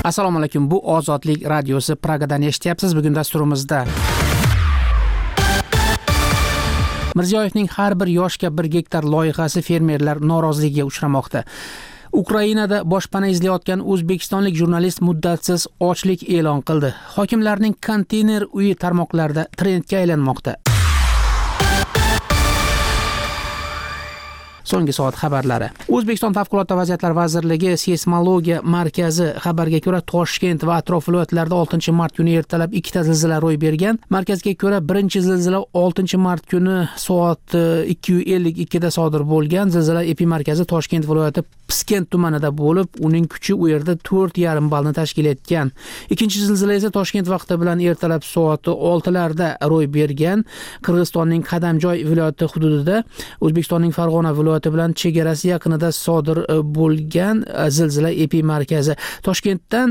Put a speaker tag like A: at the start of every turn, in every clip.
A: Assalomu alaykum. Bu Ozodlik radiosi Pragadan eshityapsiz. Bugun dasturimizda Mirziyoyevning har bir yoshga 1 gektar loyihasi fermerlar noroziligiga uchramoqda. Ukrainada boshpana izlayotgan o'zbekistonlik jurnalist muddatsiz ochlik e'lon qildi. Hokimlarning konteyner uyi tarmoqlarida trendga aylanmoqda. So'nggi soat xabarlari. O'zbekiston Favqulodda vaziyatlar vazirligi seysmologiya markazi xabarga ko'ra Toshkent va atrof viloyatlarida 6-mart kuni ertalab 2 ta zilzila ro'y bergan. Markazga ko'ra birinchi zilzila 6-mart kuni soat 2:52 da sodir bo'lgan. Zilzila epimarkazi Toshkent viloyati Piskent tumanida bo'lib, uning kuchi u yerda 4,5 ballni tashkil etgan. Ikkinchi zilzila esa Toshkent vaqti bilan ertalab soat 6 larda ro'y bergan. Qirg'izistonning Qadamjoy viloyati hududida, O'zbekistonning Farg'ona viloyati bilan chegarasi yaqinida sodir bo'lgan zilzila epimarkazi Toshkentdan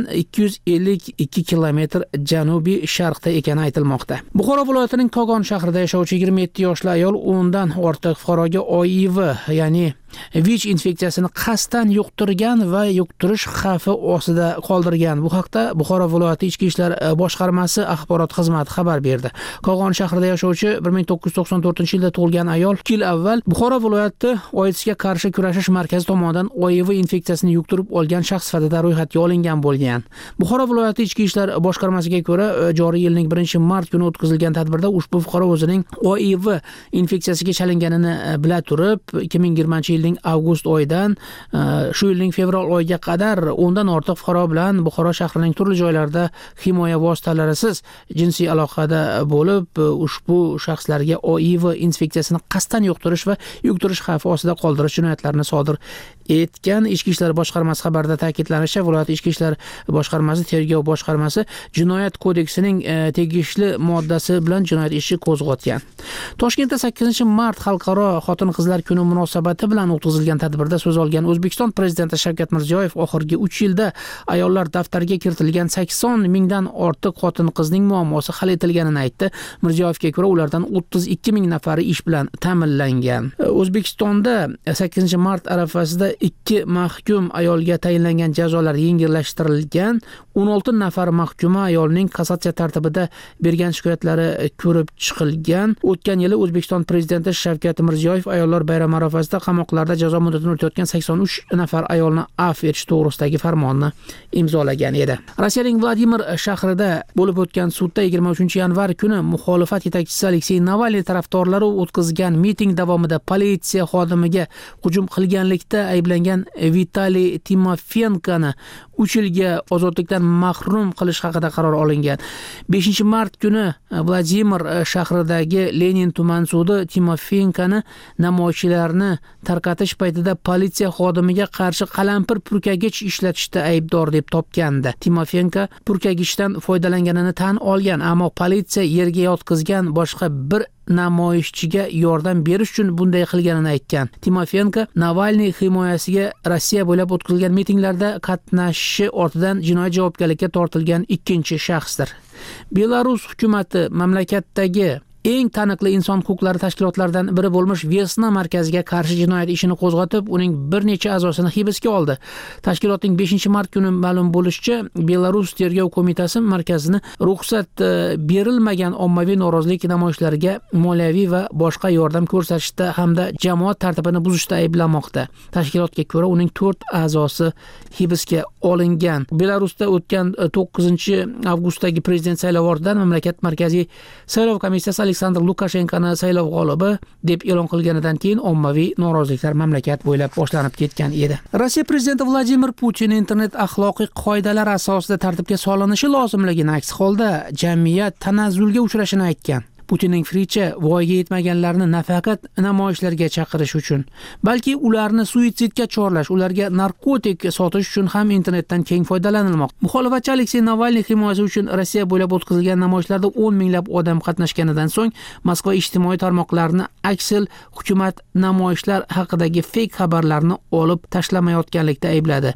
A: 252 kilometr janubiy sharqda ekani aytilmoqda. Buxoro viloyatining Kogon shahrida yashovchi 27 yoshli ayol 10 dan ortiq fuqaroga OIV, ya'ni VICH infeksiyasini qasddan yuqtirgan va yuqtirish xavfi ostida qoldirgan. Bu haqda Buxoro viloyati Ichki ishlar boshqarmasi axborot xizmati xabar berdi. Kogon shahrida yashovchi 1994-yilda tug'ilgan ayol 2 yil avval Buxoro viloyati OIDSga qarshi kurashish markazi tomonidan OIV infeksiyasini yuqtirib olgan shaxs sifatida ro'yxatga olingan bo'lgan. Buxoro viloyati Ichki ishlar boshqarmasiga ko'ra, joriy yilning 1-mart kuni o'tkazilgan tadbirda ushbu fuqaro o'zining OIV infeksiyasiga chalinganini bila turib, 2020-yil avgust oyidan shu yilning fevral oyiga qadar 10 dan ortiq fuqaro bilan Buxoro shahrining turli joylarida himoya vositalarisiz jinsiy aloqada bo'lib, ushbu shaxslarga OIV infeksiyasini qasddan yuqtirish va yuqtirish xavfi ostida qoldirish jinoyatlarini sodir etgan. Ichki ishlar boshqarmasi xabarida ta'kidlanishicha, viloyat ichki ishlar boshqarmasi tergov boshqarmasi jinoyat kodeksining tegishli moddasi bilan jinoyat ishi qo'zg'atgan. Toshkentda 8-mart xalqaro xotin-qizlar kuni munosabati bilan o'tkazilgan tadbirda so'z olgan O'zbekiston prezidenti Shavkat Mirziyoyev oxirgi 3 yilda ayollar daftariga kiritilgan 80 mingdan ortiq xotin-qizning muammosi hal etilganini aytdi. Mirziyoyevga ko'ra, ulardan 32 ming nafari ish bilan ta'minlangan. O'zbekistonda 8-mart arafasida 2 mahkum ayolga tayinlangan jazolar yengillashtirilgan. 16 nafar mahkuma ayolning kassatsiya tartibida bergan shikoyatlari ko'rib chiqilgan. O'tgan yili O'zbekiston prezidenti Shavkat Mirziyoyev ayollar bayrami arafasida qamoqlarda jazo muddatini o'tayotgan 83 nafar ayolni afv etish to'g'risidagi farmonni imzolagan edi. Rossiyaning Vladimir shahrida bo'lib o'tgan sudda 23-yanvar kuni muxolifat yetakchisi Aleksey Navalniy tarafdorlari o'tkazgan miting davomida politsiya xodimiga hujum qilganlikda ayblangan Vitaliy Timofenkoni 3 yilga ozodlikdan mahrum qilish haqida qaror olingan. 5-mart kuni Vladimir shahridagi Lenin tuman sudi Timofenkoni namoyishchilarni tarqatish paytida politsiya xodimiga qarshi qalampir purkagich ishlatishda aybdor deb topgandi. Timofenko purkagichdan foydalanganini tan olgan, ammo politsiya yerga yotqizgan boshqa bir namoyishchiga yordam berish uchun bunday qilganini aytgan. Timofenko Navalniy himoyasiga Rossiya bo'ylab o'tkazilgan mitinglarda qatnashishi ortidan jinoiy javobgarlikka tortilgan ikkinchi shaxsdir. Belarus hukumatı mamlakatdagi eng taniqli inson huquqlari tashkilotlaridan biri bo'lmish Vesna markaziga qarshi jinoyat ishini qo'zg'atib, uning bir necha a'zosini hibsga oldi. Tashkilotning 5-mart kuni ma'lum bo'lishicha, Belarus tergov qo'mitasi markazini ruxsat berilmagan ommaviy norozilik namoyishlariga moliyaviy va boshqa yordam ko'rsatishda hamda jamoat tartibini buzishda ayblamoqda. Tashkilotga ko'ra, uning 4 a'zosi hibsga olingan. Belarusda o'tgan 9-avgustdagi prezident saylovi ortidan mamlakat markaziy saylov komissiyasi Aleksandr Lukashenkoni saylov g'olibi deb e'lon qilganidan keyin ommaviy noroziliklar mamlakat bo'ylab boshlanib ketgan edi. Rossiya prezidenti Vladimir Putin internet axloqiy qoidalar asosida tartibga solinishi lozimligini, aks holda jamiyat tanazzulga uchrashini aytgan. Putinning fikricha, voyaga yetmaganlarni nafaqat namoyishlarga chaqirish uchun, balki ularni suitsidga chorlash, ularga narkotik sotish uchun ham internetdan keng foydalanilmoqda. Muxolifatchi Aleksey Navalniy himoyasi uchun Rossiya bo'ylab o'tkazilgan namoyishlarda 10 minglab odam qatnashganidan so'ng Moskva ijtimoiy tarmoqlarini aksil hukumat namoyishlar haqidagi fake xabarlarni olib tashlamayotganlikda aybladi.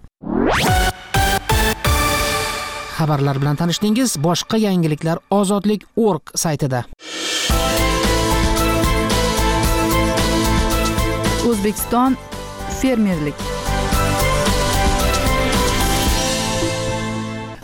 A: Xabarlar bilan tanishdingiz. Boshqa yangiliklar ozodlik.org saytida.
B: O'zbekiston fermerlik.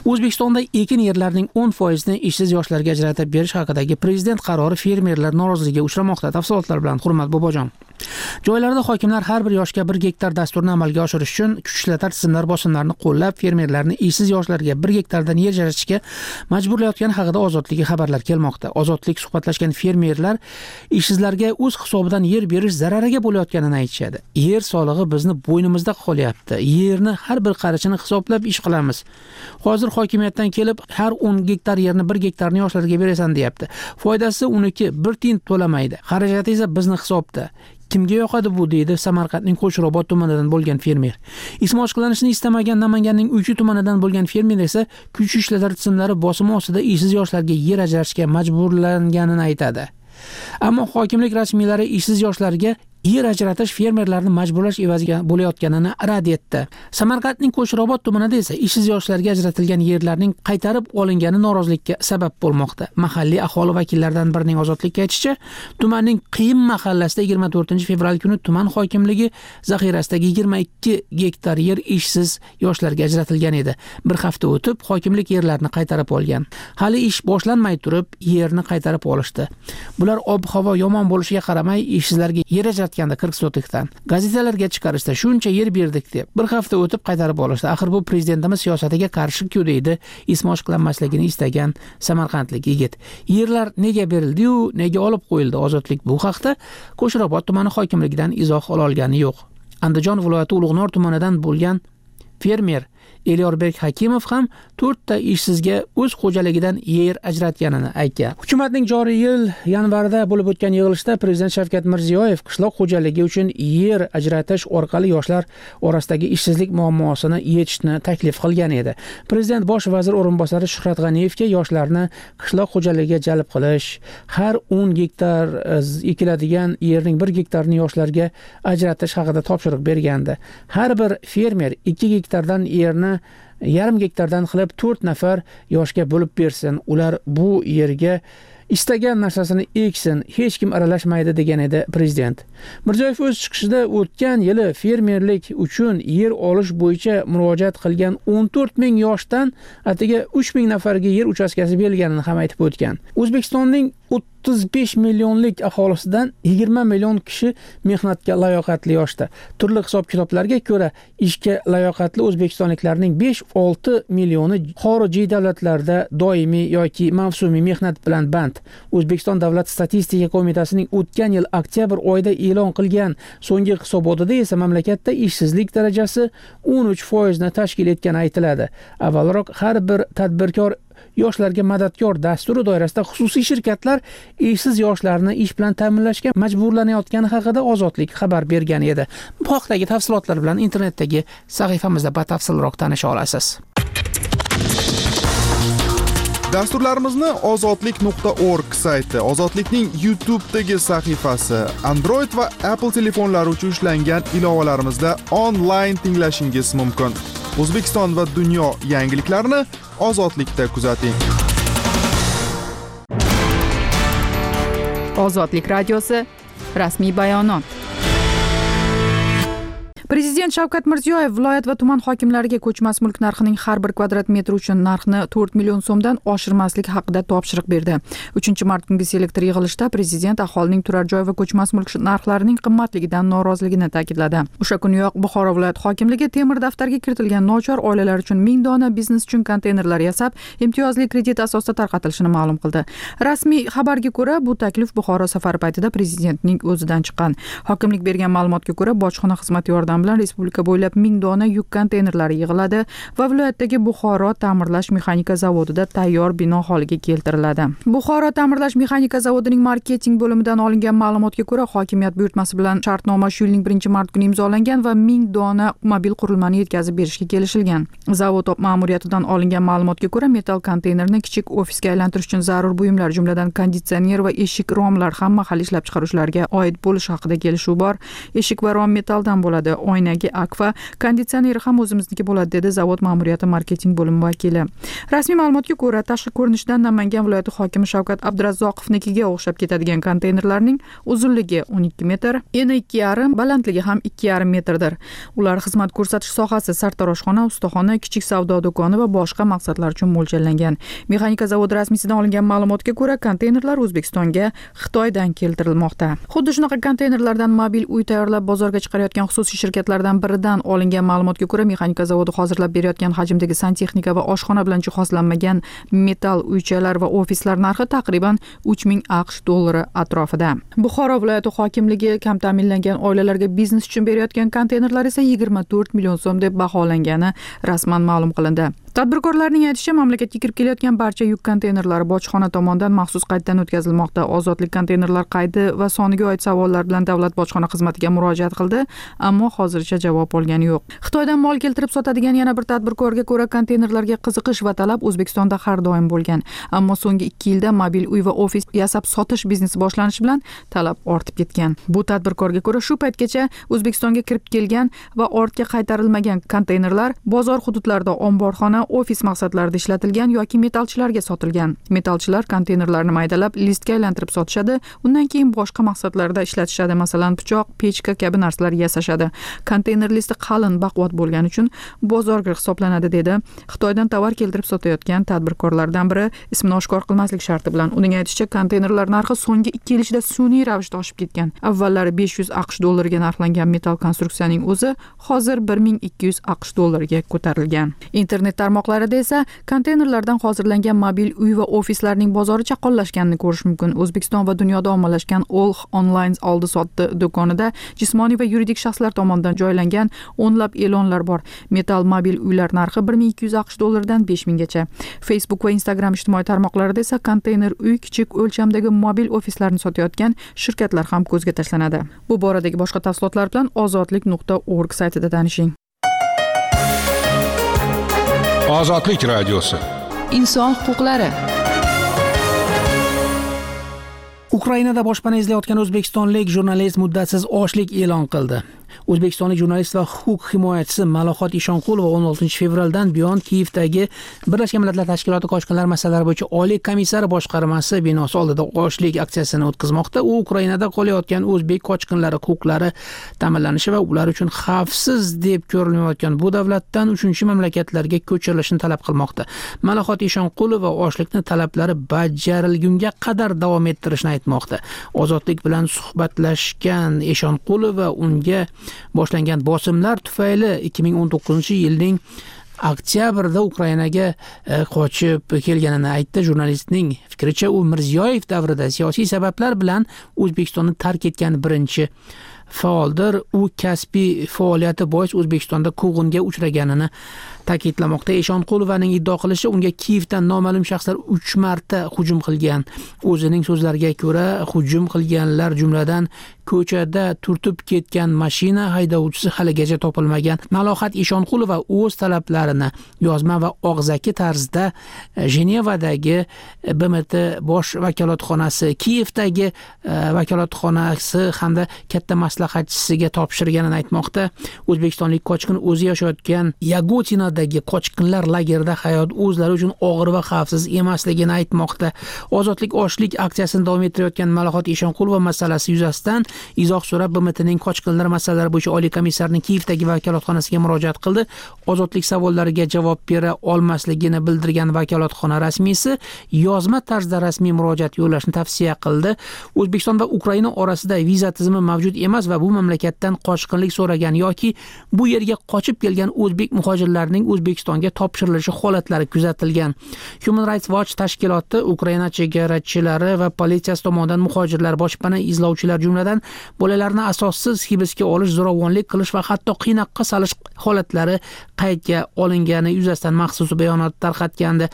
A: O'zbekistonda ekin yerlarining 10% ishsiz yoshlarga ajratib berish haqidagi prezident qarori fermerlar noroziligiga uchramoqda. Tafsilotlar bilan Hurmat Bobojon. Joylarda hokimlar har bir yoshga 1 gektar dasturini amalga oshirish uchun kuch ishlatar tizimlar bosimlarini qo'llab, fermerlarni ishsiz yoshlarga 1 gektardan yer ajratishga majburlayotgani haqida Ozodlikka xabarlar kelmoqda. Ozodlik suhbatlashgan fermerlar ishsizlarga o'z hisobidan yer berish zarariga bo'layotganini aytishadi. Yer solig'i bizni bo'ynimizda qolyapti. Yerni har bir qarichini hisoblab ish qilamiz. Hozir hokimiyatdan kelib har 10 gektar yerni 1 gektarni yoshlarga berasan deyapti. Foydasi uniki 1 tiyin to'lamaydi. Xarajati esa bizni hisobda. Kimga yoqadi bu deydi Samarqandning Qo'shrobod tumanidan bo'lgan fermer. Ismi oshko'lanishini istamagan Namanganning Uychi tumanidan bo'lgan fermer esa kuch ishlatar tizimlari bosimi ostida ishsiz yoshlarga yer ajratishga majburlanganini aytadi. Ammo hokimlik rasmiylari ishsiz yoshlarga yer ajratish fermerlarni majburlash evaziga bo'layotganini rad etdi. Samarqandning Qo'shrobod tumanida esa ishsiz yoshlarga ajratilgan yerlarning qaytarib olingani norozilikka sabab bo'lmoqda. Mahalliy aholi vakillaridan birining Ozodlikka aytishicha, tumanning Qiyin mahallasida 24-fevral kuni tuman hokimligi zaxirasidagi 22 gektar yer ishsiz yoshlarga ajratilgan edi. Bir hafta o'tib, hokimlik yerlarni qaytarib olgan. Hali ish boshlanmay turib, yerni qaytarib olishdi. Bular ob-havo yomon bo'lishiga qaramay, ishsizlarga yer ajratgan 40 sotixdan gazetalarga chiqarishda shuncha yer berdik deb bir hafta o'tib qaytarib olishdi. Axir bu prezidentimiz siyosatiga qarshi-ku deydi ismi oshko'lanmasligini istagan samarqandlik yigit. Yerlar nega berildi-yu, nega olib qo'yildi? Ozodlik bu haqda Qo'shrobod tumani hokimligidan izoh ola olgani yo'q. Andijon viloyati Ulug'nor tumanidan bo'lgan fermer Elyorbek Hakimov ham 4 ta ishsizga o'z xo'jaligidan yer ajratganini aytgan. Hukumatning joriy yil yanvarda bo'lib o'tgan yig'ilishda prezident Shavkat Mirziyoyev qishloq xo'jaligi uchun yer ajratish orqali yoshlar orasidagi ishsizlik muammosini yechishni taklif qilgan edi. Prezident bosh vazir o'rinbosari Shuhrat G'aniyevga yoshlarni qishloq xo'jaligiga jalb qilish, har 10 gektar ekiladigan yerning 1 gektarini yoshlarga ajratish haqida topshiriq bergandi. Har bir fermer 2 gektardan yerni yarim gektardan qilib 4 nafar yoshga bo'lib bersin. Ular bu yerga istagan narsasini eksin, hech kim aralashmaydi degan edi prezident. Mirziyoyev o'z chiqishida o'tgan yili fermerlik uchun yer olish bo'yicha murojaat qilgan 14 ming yoshdan atigi 3 ming nafarga yer uchastkasi berilganini ham aytib o'tgan. O'zbekistonning 35 millionlik aholisidan 20 million kishi mehnatga layoqatli yoshda. Turli hisob-kitoblarga ko'ra, ishga layoqatli o'zbekistonliklarning 5-6 millioni xorijiy davlatlarda doimiy yoki mavsumiy mehnat bilan band. O'zbekiston Davlat statistika qo'mitasining o'tgan yil oktyabr oyida e'lon qilgan so'nggi hisobotida esa mamlakatda ishsizlik darajasi 13% ni tashkil etgani aytiladi. Avvalroq har bir tadbirkor yoshlarga madadkor dasturi doirasida xususiy shirkatlar ishsiz yoshlarni ish bilan ta'minlashga majburlanayotgani haqida Ozodlik xabar bergan edi. Bu haqdagi tafsilotlar bilan internetdagi sahifamizda batafsilroq tanisha olasiz.
B: Dasturlarimizni ozodlik.org sayti, Ozodlikning YouTube'dagi sahifasi, Android va Apple telefonlari uchun ishlangan ilovalarimizda onlayn tinglashingiz mumkin. O'zbekiston va dunyo yangiliklarini Ozodlikda kuzating.
C: Ozodlik radiosi rasmiy bayonot. Prezident Shavkat Mirziyoyev viloyat va tuman hokimlariga ko'chmas mulk narxining har bir kvadrat metr uchun narxni 4 million so'mdan oshirmaslik haqida topshiriq berdi. 3-mart kungi selektor yig'ilishida prezident aholining turar joy va ko'chmas mulk narxlarining qimmatligidan noroziligini ta'kidladi. O'sha kuniyoq Buxoro viloyat hokimligi temir daftarga kiritilgan nochor oilalar uchun 1000 dona biznes uchun konteynerlar yasab, imtiyozli kredit asosida tarqatilishini ma'lum qildi. Rasmiy xabarga ko'ra, bu taklif Buxoro safari paytida prezidentning o'zidan chiqqan. Hokimlik bergan ma'lumotga ko'ra, bojxona xizmati yordamida bilan respublika bo'ylab 1000 dona yuk konteynerlari yig'iladi va viloyatdagi Buxoro ta'mirlash mexanika zavodida tayyor bino holiga keltiriladi. Buxoro ta'mirlash mexanika zavodining marketing bo'limidan olingan ma'lumotga ko'ra, hokimiyat buyurtmasi bilan shartnoma shu yilning 1-mart kuni imzolangan va 1000 dona mobil qurilmani yetkazib berishga kelishilgan. Zavod ma'muriyatidan olingan ma'lumotga ko'ra, metal konteynerni kichik ofisga aylantirish uchun zarur buyumlar, jumladan konditsioner va eshik romlar ham mahalliy ishlab chiqaruvchilarga oid bo'lishi haqida kelishuv bor. Eshik va rom metaldan bo'ladi. oynagi Akfa konditsioneri ham o'zimizniki bo'ladi, dedi zavod ma'muriyati marketing bo'limi vakili. Rasmiy ma'lumotga ko'ra, tashqi ko'rinishdan Namangan viloyati hokimi Shavkat Abdurazzoqovnikiga o'xshab ketadigan konteynerlarning uzunligi 12 metr, eni 2,5, balandligi ham 2,5 metrdir. Ular xizmat ko'rsatish sohasi, sartaroshxona, ustaxona, kichik savdo do'koni va boshqa maqsadlar uchun mo'ljallangan. Mexanika zavodi rasmiysidan olingan ma'lumotga ko'ra, konteynerlar O'zbekistonga Xitoydan keltirilmoqda. Xuddi shunaqa konteynerlardan mobil uy tayyorlab bozorga chiqarayotgan xususiy shirkatlardan biridan olingan ma'lumotga ko'ra, mexanika zavodi hozirlab berayotgan hajmdagi santexnika va oshxona bilan jihozlanmagan metall uychalar va ofislar narxi taqriban 3000 AQSh dollari atrofida. Buxoro viloyati hokimligi kam ta'minlangan oilalarga biznes uchun berayotgan konteynerlar esa 24 million so'm deb baholangani rasman ma'lum qilindi. Tadbirkorlarning aytishicha, mamlakatga kirib kelayotgan barcha yuk konteynerlari bojxona tomonidan maxsus qayddan o'tkazilmoqda. Ozodlik konteynerlar qaydi va soniga oid savollar bilan davlat bojxona xizmatiga murojaat qildi, ammo hozircha javob olgani yo'q. Xitoydan mol keltirib sotadigan yana bir tadbirkorga ko'ra, konteynerlarga qiziqish va talab O'zbekistonda har doim bo'lgan, ammo so'nggi 2 yilda mobil uy va ofis yasab sotish biznesi boshlanishi bilan talab ortib ketgan. Bu tadbirkorga ko'ra, shu paytgacha O'zbekistonga kirib kelgan va ortga qaytarilmagan konteynerlar bozor hududlarida omborxona, ofis maqsadlarida ishlatilgan yoki metalchilarga sotilgan. Metalchilar konteynerlarni maydalab, listga aylantirib sotishadi, undan keyin boshqa maqsadlarda ishlatishadi, masalan, pichoq, pechka kabi narsalar yasashadi. Konteyner listi qalin, baquvvat bo'lgani uchun bozorgir hisoblanadi, dedi Xitoydan tovar keltirib sotayotgan tadbirkorlardan biri, ismini oshkor qilmaslik sharti bilan. Uning aytishicha, konteynerlar narxi so'nggi 2 yil ichida sun'iy ravishda oshib ketgan. Avvallari 500 AQSh dollariga narxlangan metal konstruksiyaning o'zi hozir 1200 AQSh dollariga ko'tarilgan. Internet tarmoqlarida esa konteynerlardan hozirlangan mobil uy va ofislarning bozori chaqqonlashganini ko'rish mumkin. O'zbekiston va dunyoda ommalashgan Olx Online oldi-sotdi do'konida jismoniy va yuridik shaxslar tomonidan joylangan o'nlab e'lonlar bor. Metal mobil uylar narxi 1200 AQSh dollaridan 5000 gacha. Facebook va Instagram ijtimoiy tarmoqlarida esa konteyner uy, kichik o'lchamdagi mobil ofislarni sotayotgan shirkatlar ham ko'zga tashlanadi. Bu boradagi boshqa tafsilotlar bilan ozodlik.org saytida tanishing.
D: Ozodlik radiosi.
C: Inson huquqlari.
A: Ukrainada boshpana izlayotgan o'zbekistonlik jurnalist muddatsiz ochlik e'lon qildi. O'zbekistonlik jurnalist va huquq himoyachisi Malohat Ishonqulova 16 fevraldan buyon Kiyevdagi Birlashgan Millatlar Tashkiloti qochqinlar masalalari bo'yicha Oliy komissari boshqarmasi binosi oldida ochlik aksiyasini o'tkazmoqda. U Ukrainada qolayotgan o'zbek qochqinlari huquqlari ta'minlanishi va ular uchun xavfsiz deb ko'rilmayotgan bu davlatdan 3-mamlakatlarga ko'chirilishini talab qilmoqda. Malohat Ishonqulova ochlikni talablari bajarilgunga qadar davom ettirishni aytmoqda. Ozodlik bilan suhbatlashgan Ishonqulova unga boshlangan bosimlar tufayli 2019-yilning oktyabrda Ukrainaga qochib kelganini aytdi. Jurnalistning fikricha, u Mirziyoyev davrida siyosiy sabablar bilan O'zbekistonni tark etgan birinchi faoldir. U kasbiy faoliyati bois O'zbekistonda quvg'inga uchraganini ta'kidlamoqda. Ishonqulovaning iddio qilishicha, unga Kiyevdan noma'lum shaxslar 3 marta hujum qilgan. O'zining so'zlariga ko'ra, hujum qilganlar jumladan ko'chada turtib ketgan mashina haydovchisi haligacha topilmagan. Malohat Ishonqulova o'z talablarini yozma va og'zaki tarzda Jenevadagi BMT bosh vakolatxonasi, Kiyevdagi vakolatxonasi hamda katta maslahatchisiga topshirganini aytmoqda. O'zbekistonlik qochqin o'zi yashayotgan Yagotinadagi qochqinlar lagerida hayot o'zlari uchun og'ir va xavfsiz emasligini aytmoqda. Ozodlik ochlik aksiyasini davom ettirayotgan Malohat Ishonqulova masalasi yuzasidan izoh so'rab BMTning qochqinlar masalalari bo'yicha Oliy komissarining Kiyevdagi vakolatxonasiga murojaat qildi. Ozodlik savollariga javob bera olmasligini bildirgan vakolatxona rasmiysi yozma tarzda rasmiy murojaat yo'llashni tavsiya qildi. O'zbekiston va Ukraina orasida viza tizimi mavjud emas va bu mamlakatdan qochqinlik so'ragan yoki bu yerga qochib kelgan o'zbek muhojirlarning O'zbekistonga topshirilishi holatlari kuzatilgan. Human Rights Watch tashkiloti Ukraina chegarachilari va politsiyasi tomonidan muhojirlar, boshpana izlovchilar jumladan bolalarni asossiz hibsga olish, zo'ravonlik qilish va hatto qiynoqqa solish holatlari qaydga olingani yuzasidan maxsus bayonot tarqatgandi.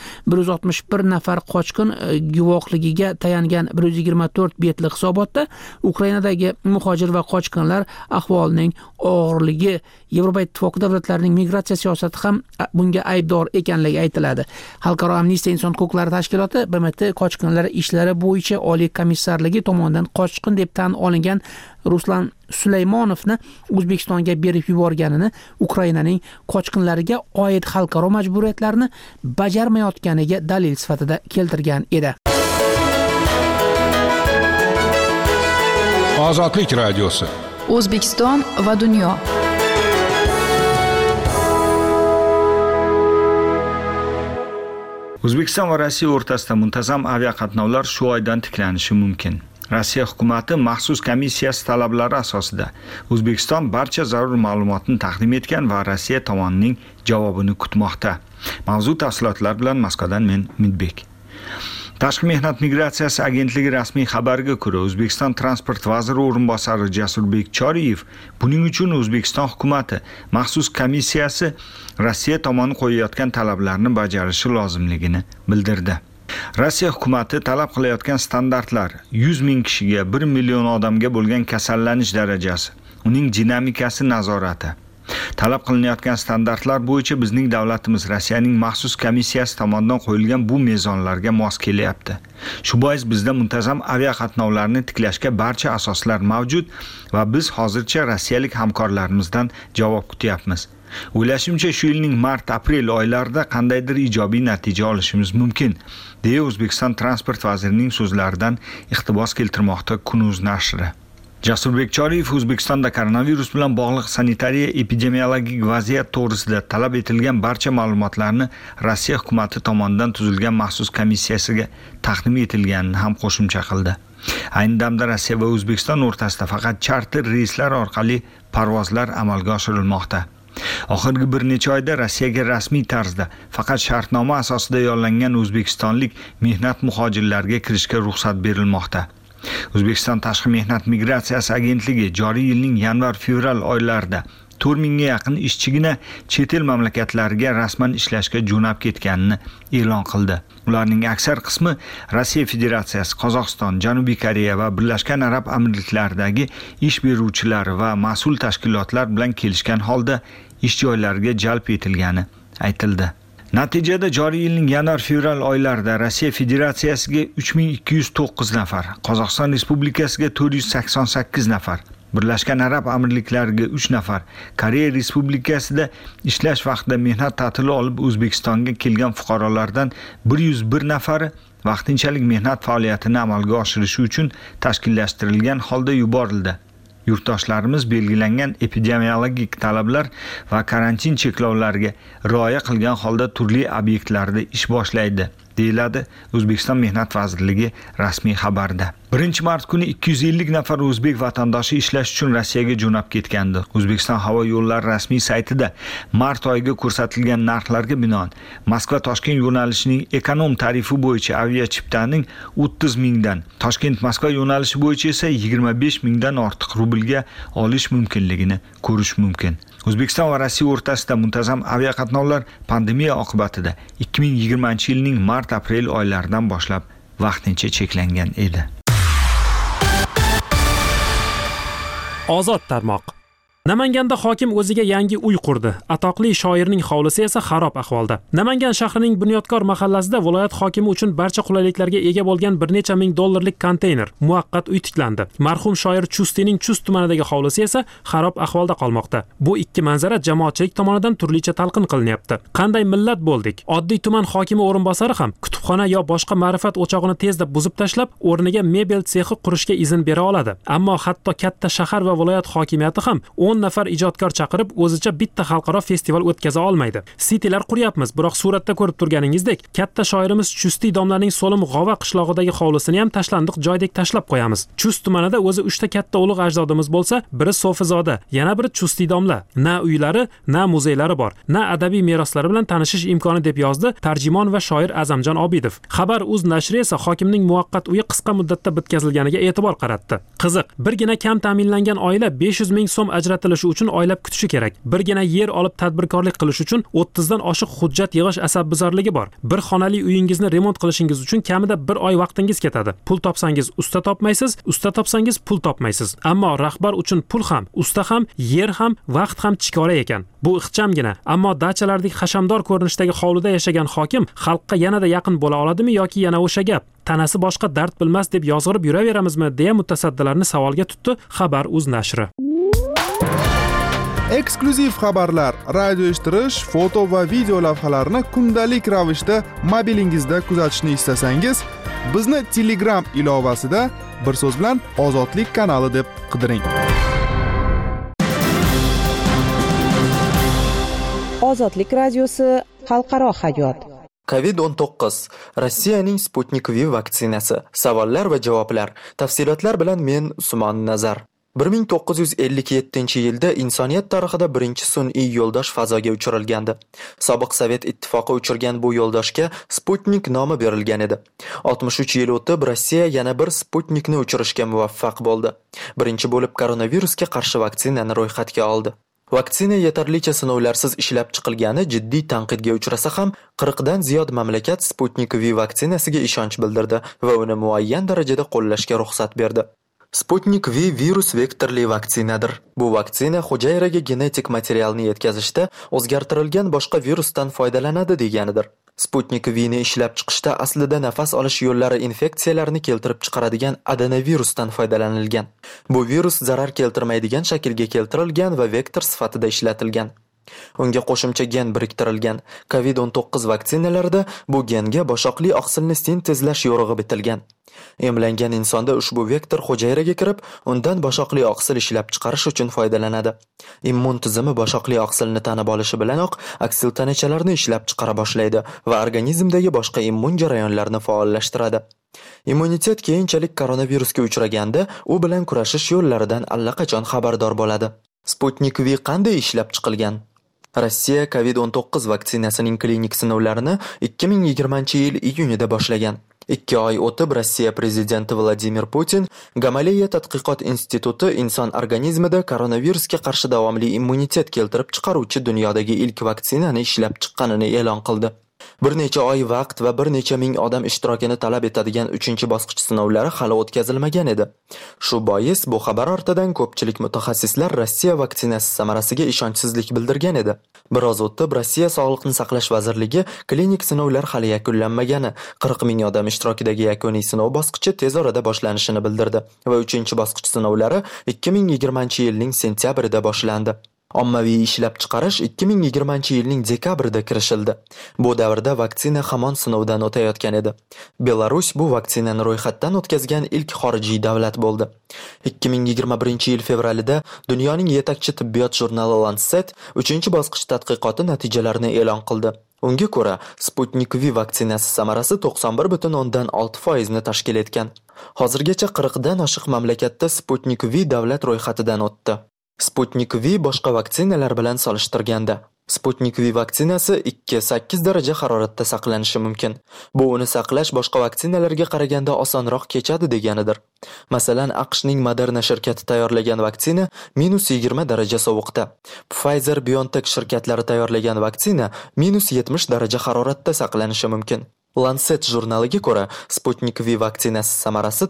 A: 161 nafar qochqin guvohligiga tayangan 124 betli hisobotda Ukrainadagi muhojir va qochqinlar ahvolining og'irligi, Yevropa Ittifoqi davlatlarining migratsiya siyosati ham bunga aybdor ekanligi aytiladi. Xalqaro Amnistiya inson huquqlari tashkiloti BMT qochqinlar ishlari bo'yicha oliy komissarligi tomonidan qochqin deb tan olingan Ruslan Sulaymonovni O'zbekistonga berib yuborganini, Ukrainaning qochqinlarga oid xalqaro majburiyatlarni bajarmayotganiga dalil sifatida keltirgan edi.
D: Ozodlik radiosi.
C: O'zbekiston va dunyo.
E: O'zbekiston va Rossiya o'rtasida muntazam aviaqatnovlar shu oydan tiklanishi mumkin. Rossiya hukumati maxsus komissiyasi talablari asosida O'zbekiston barcha zarur ma'lumotni taqdim etgan va Rossiya tomonining javobini kutmoqda. Mavzu tafsilotlar bilan Moskvadan men Umidbek. Tashqi mehnat migratsiyasi agentligi rasmiy xabariga ko'ra, O'zbekiston transport vaziri o'rinbosari Jasurbek Choriyev buning uchun O'zbekiston hukumati maxsus komissiyasi Rossiya tomoni qo'yayotgan talablarni bajarishi lozimligini bildirdi. Rossiya hukumati talab qilayotgan standartlar 100 ming kishiga 1 million odamga bo'lgan kasallanish darajasi, uning dinamikasi nazorati. Talab qilinayotgan standartlar bo'yicha bizning davlatimiz Rossiyaning maxsus komissiyasi tomonidan qo'yilgan bu mezonlarga mos kelyapti. Shu bois bizda muntazam aviaqatnovlarni tiklashga barcha asoslar mavjud va biz hozircha rossiyalik hamkorlarimizdan javob kutyapmiz. O'ylashimcha shu yilning mart-aprel oylarida qandaydir ijobiy natija olishimiz mumkin, deya O'zbekiston transport vazirining so'zlaridan iqtibos keltirmoqda Kunuz nashri. Jasurbek Choriyev O'zbekistonda koronavirus bilan bog'liq sanitariya epidemiologik vaziyat to'g'risida talab etilgan barcha ma'lumotlarni Rossiya hukumati tomonidan tuzilgan maxsus komissiyasiga taqdim etilganini ham qo'shimcha qildi. Ayni damda Rossiya va O'zbekiston o'rtasida faqat charter reyslar orqali parvozlar amalga oshirilmoqda. Oxirgi bir necha oyda Rossiyaga rasmiy tarzda faqat shartnoma asosida yollangan o'zbekistonlik mehnat muhojirlarga kirishga ruxsat berilmoqda. O'zbekiston tashqi mehnat migratsiyasi agentligi joriy yilning yanvar-fevral oylarida 4000 ga yaqin ishchigina chet el mamlakatlariga rasman ishlashga jo'nab ketganini e'lon qildi. Ularning aksar qismi Rossiya Federatsiyasi, Qozog'iston, Janubiy Koreya va Birlashgan Arab Amirliklaridagi ish beruvchilar va mas'ul tashkilotlar bilan kelishgan holda ish joylariga jalb etilgani aytildi. Natijada joriy yilning yanvar-fevral oylarida Rossiya Federatsiyasiga 3209 nafar, Qozog'iston Respublikasiga 488 nafar, Birlashgan Arab Amirliklariga 3 nafar, Koreya Respublikasida ishlash vaqtida mehnat ta'tili olib O'zbekistonga kelgan fuqarolardan 101 nafari vaqtinchalik mehnat faoliyatini amalga oshirishi uchun tashkillashtirilgan holda yuborildi. Yurtdoshlarimiz belgilangan epidemiologik talablar va karantin cheklovlariga rioya qilgan holda turli obyektlarda ish boshlaydi, deyiladi O'zbekiston Mehnat vazirligi rasmiy xabarida. 1-mart kuni 250 nafar o'zbek vatandoshi ishlash uchun Rossiyaga jo'nab ketgandi. O'zbekiston havo yo'llari rasmiy saytida mart oyiga ko'rsatilgan narxlarga binoan Moskva-Toshkent yo'nalishining ekonom tarifi bo'yicha aviachiptaning 30 mingdan, Toshkent-Moskva yo'nalishi bo'yicha esa 25 mingdan ortiq rublga olish mumkinligini ko'rish mumkin. O'zbekiston va Rossiya o'rtasida muntazam aviaqatnovlar pandemiya oqibatida 2020-yilning mart-aprel oylaridan boshlab vaqtincha cheklangan edi.
F: Ozod tarmoq. Namanganda hokim o'ziga yangi uy qurdi. Atoqli shoirning hovlisi esa xarob ahvolda. Namangan shahrining Bunyodkor mahallasida viloyat hokimi uchun barcha qulayliklarga ega bo'lgan bir necha ming dollarlik konteyner, muvaqqat uy tiklandi. Marhum shoir Chustining Chust tumanidagi hovlisi esa xarob ahvolda qolmoqda. Bu ikki manzara jamoatchilik tomonidan turlicha talqin qilinyapti. Qanday millat bo'ldik? Oddiy tuman hokimi o'rinbosari ham kutubxona yo boshqa ma'rifat o'chog'ini tezda buzib tashlab, o'rniga mebel sexi qurishga izn bera oladi. Ammo hatto katta shahar va viloyat hokimiyati ham 10 nafar ijodkor chaqirib o'zicha bitta xalqaro festival o'tkaza olmaydi. Sitilar quryapmiz, biroq suratda ko'rib turganingizdek, katta shoirimiz Chusti domlaning So'lim G'ova qishlog'idagi hovlisini ham tashlandiq joydek tashlab qo'yamiz. Chust tumanida o'zi 3 ta katta ulug' ajdodimiz bo'lsa, biri Sofizoda, yana biri Chusti domla. Na uylari, na muzeylari bor, na adabiy meroslari bilan tanishish imkoni deb yozdi tarjimon va shoir Azamjon Obidov. Xabar.uz nashri esa hokimning muvaqqat uyi qisqa muddatda bitkazilganiga e'tibor qaratdi. Qiziq, birgina kam ta'minlangan oila 500 ming so'm ajratib yaratilishi uchun oylab kutishi kerak. Birgina yer olib tadbirkorlik qilish uchun 30 dan oshiq hujjat yig'ish asabbuzarligi bor. Bir xonali uyingizni remont qilishingiz uchun kamida 1 oy vaqtingiz ketadi. Pul topsangiz usta topmaysiz, usta topsangiz pul topmaysiz. Ammo rahbar uchun pul ham, usta ham, yer ham, vaqt ham chikora ekan. Bu ixchamgina, ammo dachalardek hashamdor ko'rinishdagi hovlida yashagan hokim xalqqa yanada yaqin bo'la oladimi yoki yana o'sha gap? Tanasi boshqa dard bilmas deb yozg'irib yuraveramizmi deya mutasaddilarni savolga tutdi Xabar.uz nashri.
B: Eksklyuziv xabarlar, radio eshittirish, foto va video lavhalarni kundalik ravishda mobilingizda kuzatishni istasangiz, bizni Telegram ilovasida bir so'z bilan Ozodlik kanali deb qidiring.
G: Ozodlik radiosi xalqaro hayot.
H: COVID-19 Rossiyaning Sputnik V vaksinasi. Savollar va javoblar. Tafsilotlar bilan men Usmon Nazar. 1957-yilda insoniyat tarixida birinchi sun'iy yo'ldosh fazoga uchirilgandi. Sobiq Sovet ittifoqi uchirgan bu yo'ldoshga Sputnik nomi berilgan edi. 63 yil o'tib Rossiya yana bir Sputnikni uchirishga muvaffaq bo'ldi. Birinchi bo'lib koronavirusga qarshi vaksinani ro'yxatga oldi. Vaksina yetarlicha sinovlarsiz ishlab chiqilgani jiddiy tanqidga uchrasa ham 40 dan ziyod mamlakat Sputnik V vaksinasiga ishonch bildirdi va uni muayyan darajada qo'llashga ruxsat berdi. Sputnik V virus vektorli vaksinadir. Bu vaksina hujayraga genetik materialni yetkazishda o'zgartirilgan boshqa virusdan foydalanadi deganidir. Sputnik V ni ishlab chiqishda aslida nafas olish yo'llari infeksiyalarni keltirib chiqaradigan adenovirusdan foydalanilgan. Bu virus zarar keltirmaydigan shaklga keltirilgan va vektor sifatida ishlatilgan. Unga qo'shimcha gen biriktirilgan. COVID-19 vaksinalarida bu genga boshoqli oqsilni sintezlash yo'rig'i bitilgan. Emlangan insonda ushbu vektor hujayraga kirib, undan boshoqli oqsil ishlab chiqarish uchun foydalanadi. Immun tizimi boshoqli oqsilni tanib olishi bilanoq aksiltanachalarni ishlab chiqara boshlaydi va organizmdagi boshqa immun jarayonlarini faollashtiradi. Immunitet keyinchalik koronavirusga uchraganda u bilan kurashish yo'llaridan allaqachon xabardor bo'ladi. Sputnik V qanday ishlab chiqilgan? Rossiya COVID-19 vaksinasining klinik sinovlarini 2020-yil iyunida boshlagan. 2 oy o'tib Rossiya prezidenti Vladimir Putin Gamaleya tadqiqot instituti inson organizmida koronavirusga qarshi davomli immunitet keltirib chiqaruvchi dunyodagi ilk vaksinani ishlab chiqqanini e'lon qildi. Bir necha oy vaqt va bir necha ming odam ishtirokini talab etadigan 3-bosqich sinovlari hali o'tkazilmagan edi. Shu bois bu xabar ortidan ko'pchilik mutaxassislar Rossiya vaksinasi samarasiga ishonchsizlik bildirgan edi. Biroz o'tib Rossiya Sog'liqni saqlash vazirligi klinik sinovlar hali yakunlanmagani, 40 ming odam ishtirokidagi yakuniy sinov bosqichi tez orada boshlanishini bildirdi va 3-bosqich sinovlari 2020-yilning sentyabrida boshlandi. Ommaviy ishlab chiqarish 2020-yilning dekabrida kirishildi. Bu davrda vaksina hamon sinovdan o'tayotgan edi. Belarus bu vaksinani ro'yxatdan o'tkazgan ilk xorijiy davlat bo'ldi. 2021-yil fevralida dunyoning yetakchi tibbiyot jurnali Lancet 3-bosqich tadqiqoti natijalarini e'lon qildi. Unga ko'ra, Sputnik V vaksinasi samarasi 91.6% ni tashkil etgan. Hozirgacha 40 dan oshiq mamlakatda Sputnik V davlat ro'yxatidan o'tdi. Sputnik V boshqa vaksinalar bilan solishtirganda Sputnik V vaksinasi 2-8 daraja haroratda saqlanishi mumkin. Bu uni saqlash boshqa vaksinalarga qaraganda osonroq kechadi deganidir. Masalan, AQShning Moderna shirkati tayyorlagan vaksina -20 daraja sovuqda. Pfizer-BioNTech shirkatlari tayyorlagan vaksina -70 daraja haroratda saqlanishi mumkin. Lancet jurnaliga ko'ra, Sputnik V vaksinasi samarasi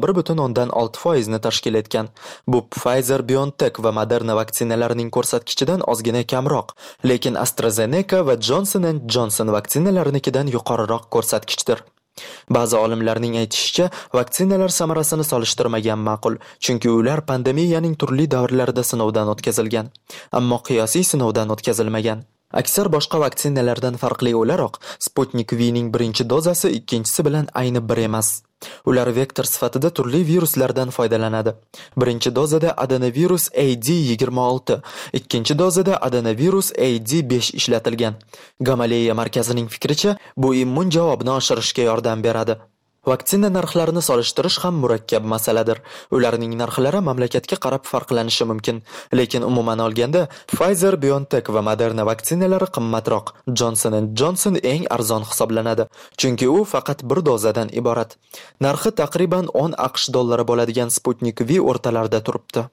H: 91.6% ni tashkil etgan. Bu Pfizer-BioNTech va Moderna vaksinalarining ko'rsatkichidan ozgina kamroq, lekin AstraZeneca va Johnson & Johnson vaksinalarinikidan yuqoriroq ko'rsatkichdir. Ba'zi olimlarning aytishicha, vaksinalar samarasini solishtirmagan ma'qul, chunki ular pandemiyaning turli davrlarida sinovdan o'tkazilgan, ammo qiyosiy sinovdan o'tkazilmagan. Aksar boshqa vaksinalardan farqli o'laroq, Sputnik V ning birinchi dozasi ikkinchisi bilan ayni bir emas. Ular vektor sifatida turli viruslardan foydalanadi. Birinchi dozada adenovirus AD26, ikkinchi dozada adenovirus AD5 ishlatilgan. Gamaleya markazining fikricha, bu immun javobni oshirishga yordam beradi. Vaksina narxlarini solishtirish ham murakkab masaladir. Ularning narxlari mamlakatga qarab farqlanishi mumkin, lekin umuman olganda Pfizer-BioNTech va Moderna vaksinalari qimmatroq. Johnson & Johnson eng arzon hisoblanadi, chunki u faqat bir dozadan iborat. Narxi taqriban 10 AQSh dollari bo'ladigan Sputnik V o'rtalarida turibdi.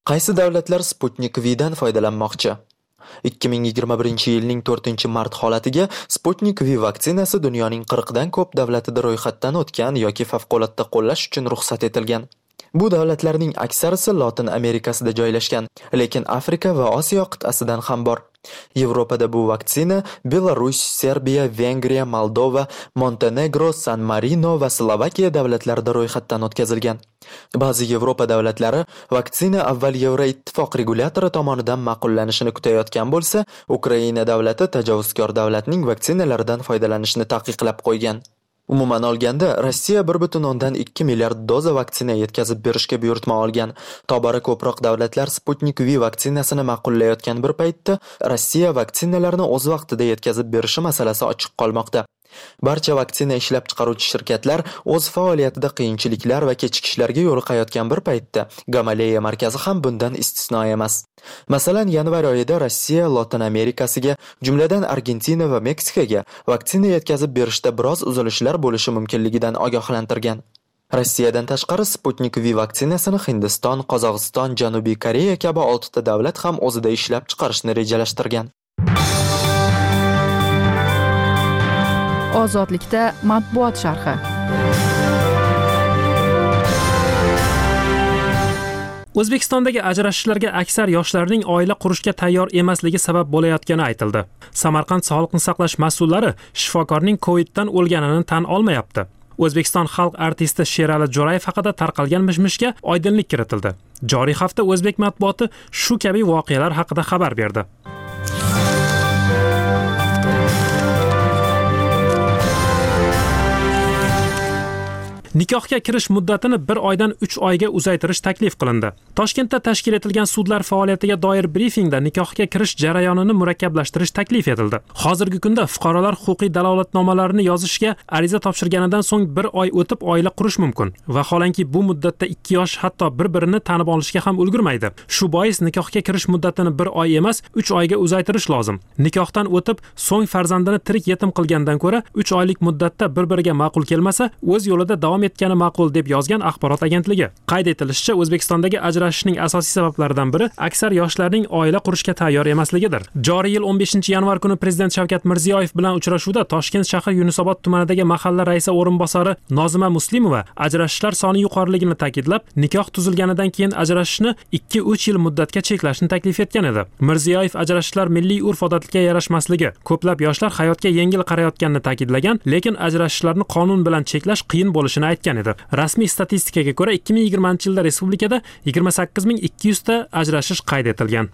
H: Qaysi davlatlar Sputnik V dan foydalanmoqchi? 2021-yilning 4-mart holatiga Sputnik V vaksinasi dunyoning 40 dan ko'p davlatida ro'yxatdan o'tgan yoki favqulodda qo'llash uchun ruxsat etilgan. Bu davlatlarning aksarisi Lotin Amerikasida joylashgan, lekin Afrika va Osiyo qit'asidan ham bor. Yevropada bu vaksina Belarus, Serbiya, Vengriya, Moldova, Montenegro, San Marino va Slovakiya davlatlarida ro'yxatdan o'tkazilgan. Ba'zi Yevropa davlatlari vaksina avval Yevroittifoq regulyatori tomonidan ma'qullanishini kutayotgan bo'lsa, Ukraina davlati tajovuzkor davlatning vaksinalaridan foydalanishni taqiqlab qo'ygan. Umuman olganda, Rossiya 1,2 milliard doza vaksina yetkazib berishga buyurtma olgan. Tobora ko'proq davlatlar Sputnik V vaksinasini ma'qullayotgan bir paytda Rossiya vaksinalarni o'z vaqtida yetkazib berishi masalasi ochiq qolmoqda. Barcha vaksina ishlab chiqaruvchi shirkatlar o'z faoliyatida qiyinchiliklar va kechikishlarga yo'liqayotgan bir paytda Gamaleya markazi ham bundan istisno emas. Masalan, yanvar oyida Rossiya Lotin Amerikasiga, jumladan Argentina va Meksikaga vaksina yetkazib berishda biroz uzilishlar bo'lishi mumkinligidan ogohlantirgan. Rossiyadan tashqari Sputnik V vaksinasini Hindiston, Qozog'iston, Janubiy Koreya kabi 6 ta davlat ham o'zida ishlab chiqarishni rejalashtirgan.
C: Ozodlikda matbuot sharhi.
F: O'zbekistondagi ajrashishlarga aksar yoshlarning oila qurishga tayyor emasligi sabab bo'layotgani aytildi. Samarqand sog'liqni saqlash mas'ullari shifokorning Coviddan o'lganini tan olmayapti. O'zbekiston xalq artisti Sherali Jo'rayev haqida tarqalgan mishmishga oydinlik kiritildi. Joriy hafta o'zbek matbuoti shu kabi voqealar haqida xabar berdi. Nikohga kirish muddatini 1 oydan 3 oyga uzaytirish taklif qilindi. Toshkentda tashkil etilgan sudlar faoliyatiga doir brifingda nikohga kirish jarayonini murakkablashtirish taklif etildi. Hozirgi kunda fuqarolar huquqiy dalolatnomalarini yozishga ariza topshirganidan so'ng 1 oy o'tib oila qurish mumkin. Vaholanki bu muddatda 2 yosh hatto bir-birini tanib olishga ham ulgurmaydi. Shu bois nikohga kirish muddatini 1 oy emas, 3 oyga uzaytirish lozim. Nikohdan o'tib, so'ng farzandini tirik yetim qilgandan ko'ra 3 oylik muddatda bir-biriga ma'qul kelmasa, o'z yo'lida davom etgani ma'qul deb yozgan axborot agentligi. Qayd etilishicha, O'zbekistondagi ajrashishning asosiy sabablaridan biri aksar yoshlarning oila qurishga tayyor emasligidir. Joriy yil 15-yanvar kuni Prezident Shavkat Mirziyoyev bilan uchrashuvda Toshkent shahar Yunusobod tumanidagi mahalla raisi o'rinbosari Nozima Muslimova ajrashishlar soni yuqoriligini ta'kidlab, nikoh tuzilganidan keyin ajrashishni 2-3 yil muddatga cheklashni taklif etgan edi. Mirziyoyev ajrashishlar milliy urf-odatga yarashmasligi, ko'plab yoshlar hayotga yengil qarayotganini ta'kidlagan, lekin ajrashishlarni qonun bilan cheklash qiyin bo'lishini aytgan edi. Rasmiy statistikaga ko'ra 2020-yilda respublikada 28200 ta ajrashish qayd etilgan.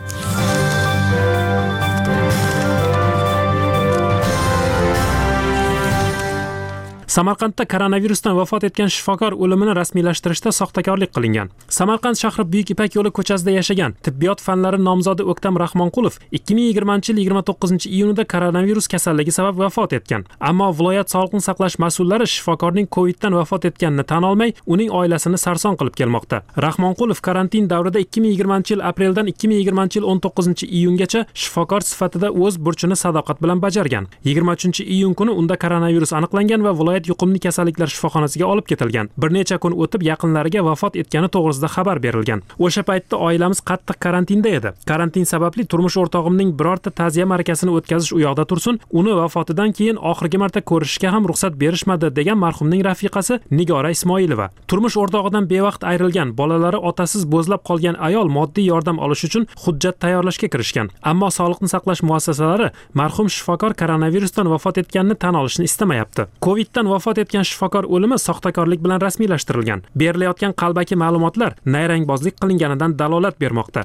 F: Samarqandda koronavirusdan vafot etgan shifokor o'limini rasmiylashtirishda soxtakorlik qilingan. Samarqand shahri Buyuk Ipak yo'li ko'chasida yashagan tibbiyot fanlari nomzodi O'ktam Rahmonqulov 2020-yil 29-iyunida koronavirus kasalligi sabab vafot etgan. Ammo viloyat sog'liqni saqlash mas'ullari shifokorning Coviddan vafot etganini tan olmay, uning oilasini sarson qilib kelmoqda. Rahmonqulov karantin davrida 2020-yil apreldan 2020-yil 19-iyungacha shifokor sifatida o'z burchini sadoqat bilan bajargan. 23-iyun kuni unda koronavirus aniqlangan va viloyat yuqumli kasalliklar shifoxonasiga olib ketilgan. Bir necha kun o'tib yaqinlariga vafot etgani to'g'risida xabar berilgan. O'sha paytda oilamiz qattiq karantinda edi. Karantin sababli turmush o'rtog'imning birorta ta'ziya markasini o'tkazish u yoqda tursin, uni vafotidan keyin oxirgi marta ko'rishishga ham ruxsat berishmadi degan marhumning rafiqasi Nigora Ismoilova. Turmush o'rtog'idan bevaqt ayrilgan, bolalari otasiz bo'zlab qolgan ayol moddiy yordam olish uchun hujjat tayyorlashga kirishgan. Ammo sog'liqni saqlash muassasalari marhum shifokor koronavirusdan vafot etganini tan olishni istamayapti. Coviddan vafot etgan shifokor o'limi soxtakorlik bilan rasmiylashtirilgan. Berilayotgan qalbaki ma'lumotlar nayrangbozlik qilinganidan dalolat bermoqda.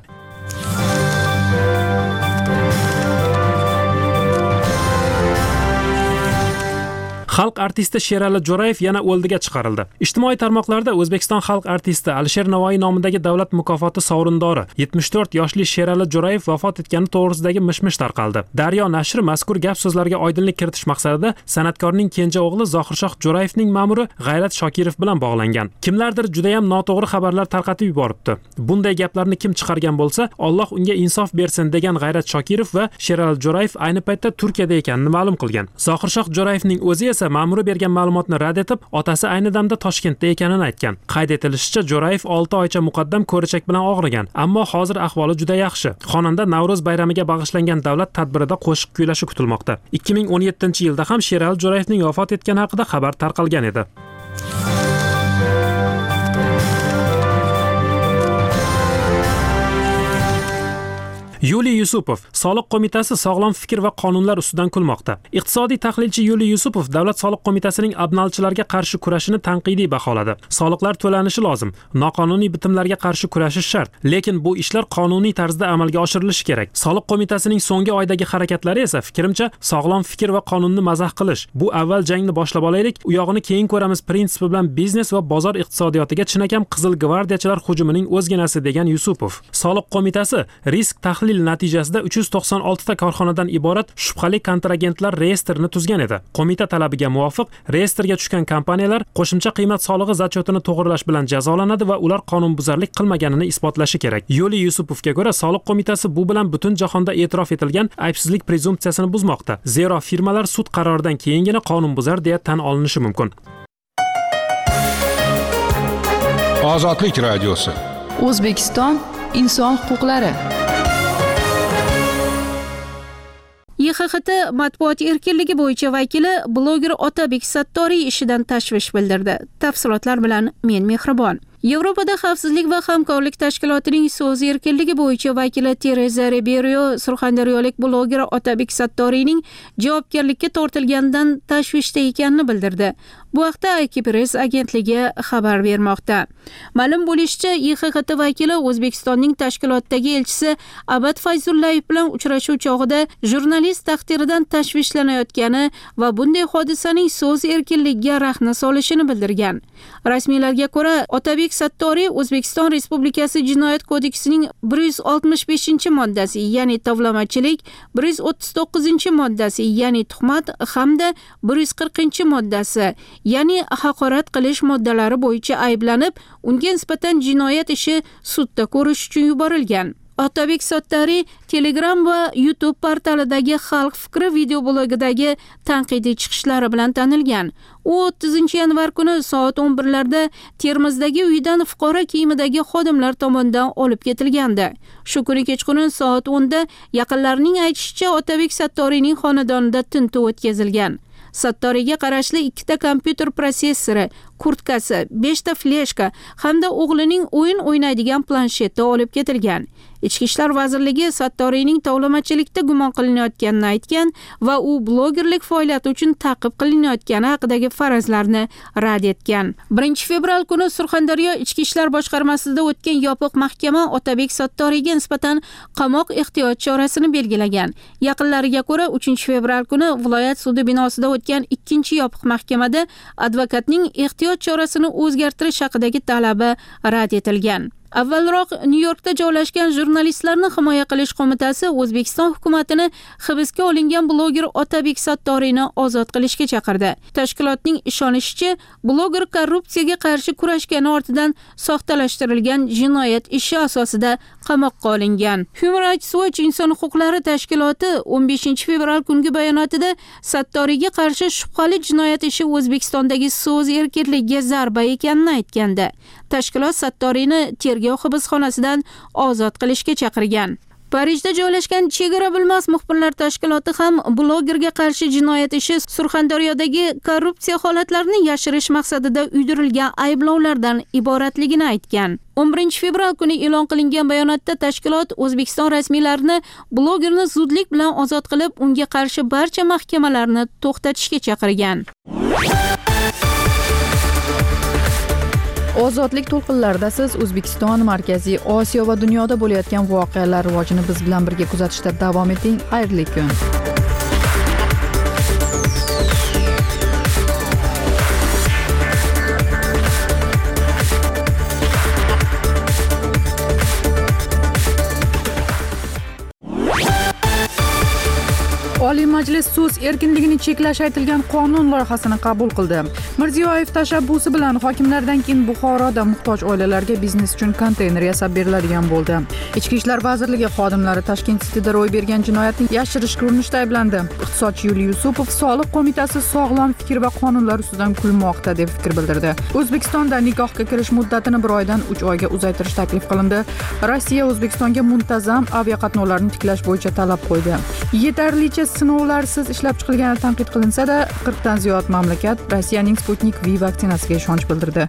F: Xalq artisti Sherali Jo'rayev yana o'ldiga chiqarildi. Ijtimoiy tarmoqlarda O'zbekiston xalq artisti Alisher Navoiy nomidagi davlat mukofoti sovrindori 74 yoshli Sherali Jo'rayev vafot etgani to'g'risidagi mishmish tarqaldi. Daryo nashri mazkur gap so'zlarga oydinlik kiritish maqsadida san'atkorning kenja o'g'li Zohirshoh Jo'rayevning ma'muri G'ayrat Shokirov bilan bog'langan. Kimlardir juda ham noto'g'ri xabarlar tarqatib yuboribdi. Bunday gaplarni kim chiqargan bo'lsa, Alloh unga insof bersin degan G'ayrat Shokirov va Sherali Jo'rayev ayni paytda Turkiyada ekanini ma'lum qilgan. Zohirshoh Jo'rayevning o'zi esa esa ma'muri bergan ma'lumotni rad etib, otasi ayni damda Toshkentda ekanini aytgan. Qayd etilishicha, Jo'rayev 6 oycha muqaddam ko'richak bilan og'rigan, ammo hozir ahvoli juda yaxshi. Xonanda Navro'z bayramiga bag'ishlangan davlat tadbirida qo'shiq kuylashi kutilmoqda. 2017-yilda ham Sherali Jo'rayevning vafot etgani haqida xabar tarqalgan edi. Yuliy Yusupov, Soliq qo'mitasi sog'lom fikr va qonunlar ustidan kulmoqda. Iqtisodiy tahlilchi Yuliy Yusupov Davlat soliq qo'mitasining abnalchilarga qarshi kurashini tanqidiy baholadi. Soliqlar to'lanishi lozim, noqonuniy bitimlarga qarshi kurashish shart, lekin bu ishlar qonuniy tarzda amalga oshirilishi kerak. Soliq qo'mitasining so'nggi oydagi harakatlari esa fikrimcha sog'lom fikr va qonunni mazax qilish. Bu avval jangni boshlab olaylik, u yog'ini keyin ko'ramiz prinsipi bilan biznes va bozor iqtisodiyotiga chinakam qizil gvardiyachilar hujumining o'zginasi degan Yusupov. Soliq qo'mitasi risk tahlil natijasida 396 ta korxonadan iborat shubhali kontragentlar reyestrini tuzgan edi. Qo'mita talabiga muvofiq reyestrga tushgan kompaniyalar qo'shimcha qiymat solig'i zachotini to'g'rilash bilan jazolanadi va ular qonunbuzarlik qilmaganini isbotlashi kerak. Yuliy Yusupovga ko'ra, soliq qo'mitasi bu bilan butun jahonda e'tirof etilgan aybsizlik prezumpsiyasini buzmoqda. Zero firmalar sud qaroridan keyingina qonunbuzar deya tan olinishi mumkin.
D: Ozodlik radiosi.
I: O'zbekiston inson huquqlari.
J: YXHT matbuot erkinligi bo'yicha vakili bloger Otabek Sattoriy ishidan tashvish bildirdi. Tafsilotlar bilan men Mehribon. Yevropada xavfsizlik va hamkorlik tashkilotining so'z erkinligi bo'yicha vakili Tereza Ribeiro surxondaryolik bloger Otabek Sattoriyning javobgarlikka tortilganidan tashvishda ekanini bildirdi. Bu haqda Akipress agentligi xabar bermoqda. Ma'lum bo'lishicha, YXHT vakili O'zbekistonning tashkilotdagi elchisi Abad Fayzullayev bilan uchrashuv chog'ida jurnalist taqdiridan tashvishlanayotgani va bunday hodisaning so'z erkinligiga rahna solishini bildirgan. Rasmiylarga ko'ra, Otabek Sattoriy O'zbekiston Respublikasi Jinoyat kodeksining 165-moddasi, ya'ni tovlamachilik, 139-moddasi, ya'ni tuhmat hamda 140-moddasi, ya'ni haqorat qilish moddalari bo'yicha ayblanib, unga nisbatan jinoyat ishi sudda ko'rish uchun yuborilgan. Otabek Sattoriy Telegram va YouTube portalidagi Xalq fikri video blogidagi tanqidiy chiqishlari bilan tanilgan. U 30-yanvar kuni soat 11larda Termizdagi uyidan fuqaro kiyimidagi xodimlar tomonidan olib ketilgandi. Shu kuni kechqurun soat 10da yaqinlarining aytishicha, Otabek Sattoriyning xonadonida tintuv o'tkazilgan. Sattoriyga qarashli 2 ta kompyuter protsessori, kurtkasi, 5 ta fleshka hamda o'g'lining o'yin o'ynaydigan plansheti olib ketilgan. Ichki ishlar vazirligi Sattoriyning tovlamachilikda gumon qilinayotganini aytgan va u blogerlik faoliyati uchun ta'qib qilinayotgani haqidagi farazlarni rad etgan. 1-fevral kuni Surxondaryo Ichki ishlar boshqarmasida o'tgan yopiq mahkama Otabek Sattoriyga nisbatan qamoq ehtiyot chorasini belgilagan. Yaqinlariga ko'ra, 3-fevral kuni viloyat sudi binosida o'tgan 2-chi yopiq mahkamada advokatning ehtiyot chorasini o'zgartirish haqidagi talabi rad etilgan. Avvalroq Nyu-Yorkda joylashgan jurnalistlarni himoya qilish qo'mitasi O'zbekiston hukumatini hibsga olingan bloger Otabek Sattoriyni ozod qilishga chaqirdi. Tashkilotning ishonishicha, bloger korrupsiyaga qarshi kurashgani ortidan soxtalashtirilgan jinoyat ishi asosida qamoqqa olingan. Human Rights Watch inson huquqlari tashkiloti 15-fevral kungi bayonotida Sattoriyga qarshi shubhali jinoyat ishi O'zbekistondagi so'z erkinligiga zarba ekanini aytgandi. Tashkilot Sattoriyni tergov hibsxonasidan ozod qilishga chaqirgan. Parijda joylashgan Chegara bilmas muxbirlar tashkiloti ham blogerga qarshi jinoyat ishi Surxondaryodagi korrupsiya holatlarini yashirish maqsadida uydirilgan ayblovlardan iboratligini aytgan. 11-fevral kuni e'lon qilingan bayonotda tashkilot O'zbekiston rasmiylarini blogerni zudlik bilan ozod qilib, unga qarshi barcha mahkamalarni to'xtatishga chaqirgan.
C: Ozodlik to'lqinlarida siz O'zbekiston, Markaziy Osiyo va dunyoda bo'layotgan voqealar rivojini biz bilan birga kuzatishda davom eting. Xayrli kun. Oliy Majlis so'z erkinligini cheklash aytilgan qonun loyihasini qabul qildi. Mirziyoyev tashabbusi bilan hokimlardan keyin Buxoroda muhtoj oilalarga biznes uchun konteyner yasab beriladigan bo'ldi. Ichki ishlar vazirligi xodimlari Tashkent Cityda ro'y bergan jinoyatni yashirishga urinishda ayblandi. Iqtisodchi Yuliy Yusupov soliq qo'mitasi sog'lom fikr va qonunlar ustidan kulmoqda deb fikr bildirdi. O'zbekistonda nikohga kirish muddatini 1 oydan 3 oyga uzaytirish taklif qilindi. Rossiya O'zbekistonga muntazam aviaqatnovlarni tiklash bo'yicha talab qo'ydi. Yetarlicha sinovlarsiz ishlab chiqilgani tanqid qilinsa-da, 40 dan ziyod mamlakat Rossiyaning Sputnik V vaksinasiga ishonch bildirdi.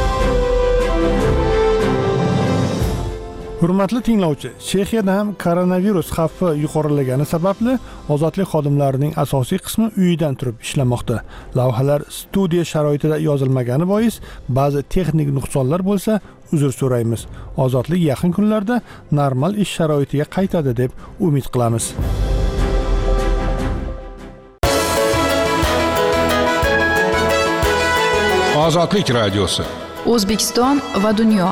K: Hurmatli tinglovchi, Chexiyada ham koronavirus xavfi yuqorilagani sababli ozodlik xodimlarining asosiy qismi uyidan turib ishlamoqda. Lavhalar studiya sharoitida yozilmagani bois ba'zi texnik nuqsonlar bo'lsa, uzr so'raymiz. Ozodlik yaqin kunlarda normal ish sharoitiga qaytadi deb umid qilamiz.
D: Ozodlik radiosi.
I: O'zbekiston va dunyo.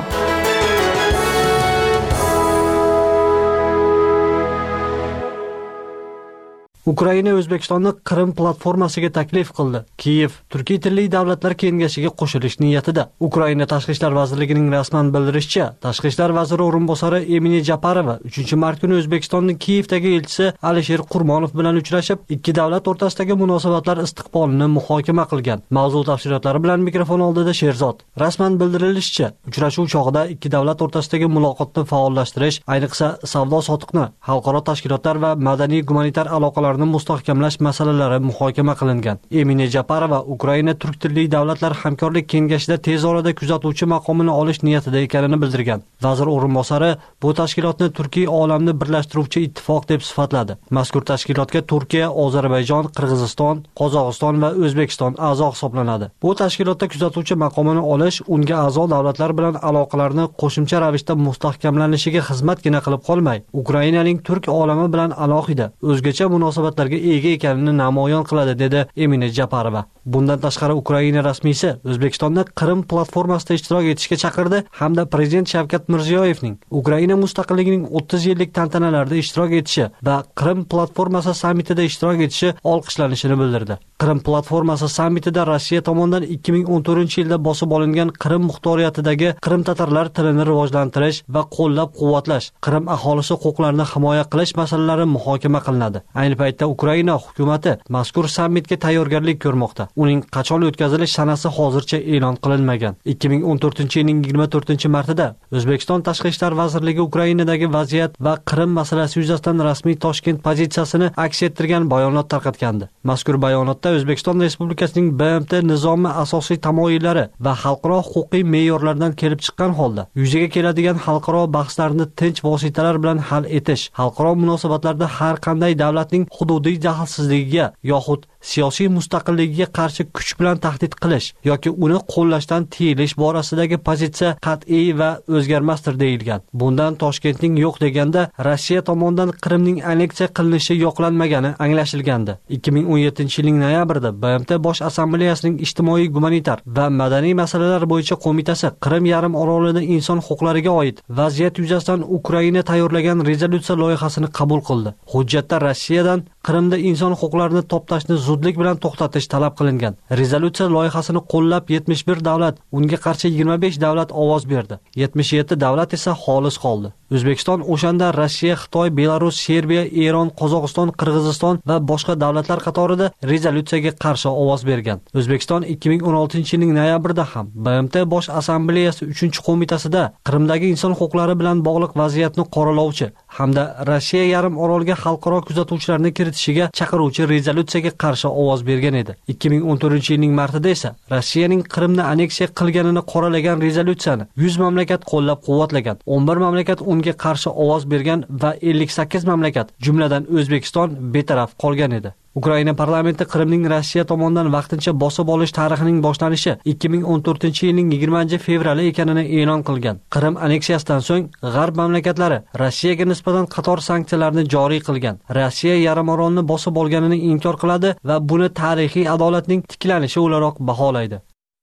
L: Ukraina O'zbekistonni Qrim platformasiga taklif qildi. Kiyev Turkiy tilli davlatlar kengashiga qo'shilish niyatida. Ukraina Tashqi ishlar vazirligining rasman bildirishicha, Tashqi ishlar vaziri o'rinbosari Emine Japarova 3-mart kuni O'zbekistonning Kiyevdagi elchisi Alisher Qurmonov bilan uchrashib, ikki davlat o'rtasidagi munosabatlar istiqbolini muhokama qilgan. Mavzu tafsilotlari bilan mikrofon oldida Sherzod. Rasman bildirilishicha, uchrashuv chog'ida ikki davlat o'rtasidagi muloqotni faollashtirish, ayniqsa savdo-sotiqni, xalqaro tashkilotlar va madaniy-gumanitar aloqalar mustahkamlash masalalari muhokama qilingan. Emine Japarova Ukraina turk tilli davlatlar hamkorlik kengashida tez orada kuzatuvchi maqomini olish niyatida ekanini bildirgan. Vazir o'rinbosari bu tashkilotni Turkiy olamni birlashtiruvchi ittifoq deb sifatladi. Mazkur tashkilotga Turkiya, Ozarbayjon, Qirg'iziston, Qozog'iston va O'zbekiston a'zo hisoblanadi. Bu tashkilotda kuzatuvchi maqomini olish unga a'zo davlatlar bilan aloqalarni qo'shimcha ravishda mustahkamlanishiga xizmatgina qilib qolmay, Ukrainaning turk olami bilan alohida o'zgacha munosabatlarga ega ekanini namoyon qiladi, dedi Emine Japarova. Bundan tashqari Ukraina rasmiysi O'zbekistonni Qrim platformasida ishtirok etishga chaqirdi hamda prezident Shavkat Mirziyoyevning Ukraina mustaqilligining 30 yillik tantanalarida ishtirok etishi va Qrim platformasi sammitida ishtirok etishi olqishlanishini bildirdi. Qrim platformasi sammitida Rossiya tomonidan 2014-yilda bosib olingan Qrim muxtoriyatidagi Qrim tatarlar tilini rivojlantirish va qo'llab-quvvatlash, Qrim aholisi huquqlarini himoya qilish masalalari muhokama qilinadi. Ayni paytda Ukraina hukumatı mazkur sammitga tayyorgarlik ko'rmoqda. Uning qachon o'tkazilish sanasi hozircha e'lon qilinmagan. 2014-yilning 24-martida O'zbekiston Tashqi ishlar vazirligi Ukrainadagi vaziyat va Qrim masalasi yuzasidan rasmiy Toshkent pozitsiyasini aks ettirgan bayonot tarqatgandi. Mazkur bayonotda O'zbekiston Respublikasining BMT nizomi asosiy tamoyillari va xalqaro huquqiy me'yorlardan kelib chiqqan holda yuzaga keladigan xalqaro bahslarni tinch vositalar bilan hal etish, xalqaro munosabatlarda har qanday davlatning hududiy daxlsizligiga yoxud siyosiy mustaqilligiga qarshi kuch bilan tahdid qilish yoki uni qo'llashdan tiyilish borasidagi pozitsiya qat'iy va o'zgarmasdir deyilgan. Bundan Toshkentning yo'q deganda Rossiya tomonidan Qrimning anneksiya qilinishi yo'qlanmagani anglashilgandi. 2017-yilning noyabrida BMT Bosh Assambleyasining ijtimoiy, gumanitar va madaniy masalalar bo'yicha qo'mitasi Qrim yarim orolida inson huquqlariga oid vaziyat yuzasidan Ukraina tayyorlagan rezolyutsiya loyihasini qabul qildi. Hujjatda Rossiyadan Qrimda inson huquqlarini toptashni zudlik bilan to'xtatish talab qilingan. Rezolyutsiya loyihasini qo'llab 71 davlat, unga qarshi 25 davlat ovoz berdi. 77 davlat esa xolis qoldi. O'zbekiston o'shanda Rossiya, Xitoy, Belarus, Serbiya, Eron, Qozog'iston, Qirg'iziston va boshqa davlatlar qatorida rezolyutsiyaga qarshi ovoz bergan. O'zbekiston 2016-yilning noyabrida ham BMT Bosh Assambleyasi 3-qo'mitasida Qrimdagi inson huquqlari bilan bog'liq vaziyatni qoralovchi hamda Rossiya yarim orolga xalqaro kuzatuvchilarni kiritishiga chaqiruvchi rezolyutsiyaga qarshi ovoz bergan edi. 2014-yilning martida esa Rossiyaning Qrimni anneksiya qilganini qoralagan rezolyutsiyani 100 mamlakat qo'llab-quvvatlagan. 11 mamlakat unga qarshi ovoz bergan va 58 mamlakat, jumladan O'zbekiston betaraf qolgan edi. Ukraina parlamenti Qrimning Rossiya tomonidan vaqtincha bosib olish tarixining boshlanishi 2014-yilning 20-fevrali ekanini e'lon qilgan. Qrim anneksiyasidan so'ng G'arb mamlakatlari Rossiyaga nisbatan qator sanksiyalarni joriy qilgan. Rossiya yarim orolni bosib olganini inkor qiladi va buni tarixiy adolatning tiklanishi o'laroq baholaydi.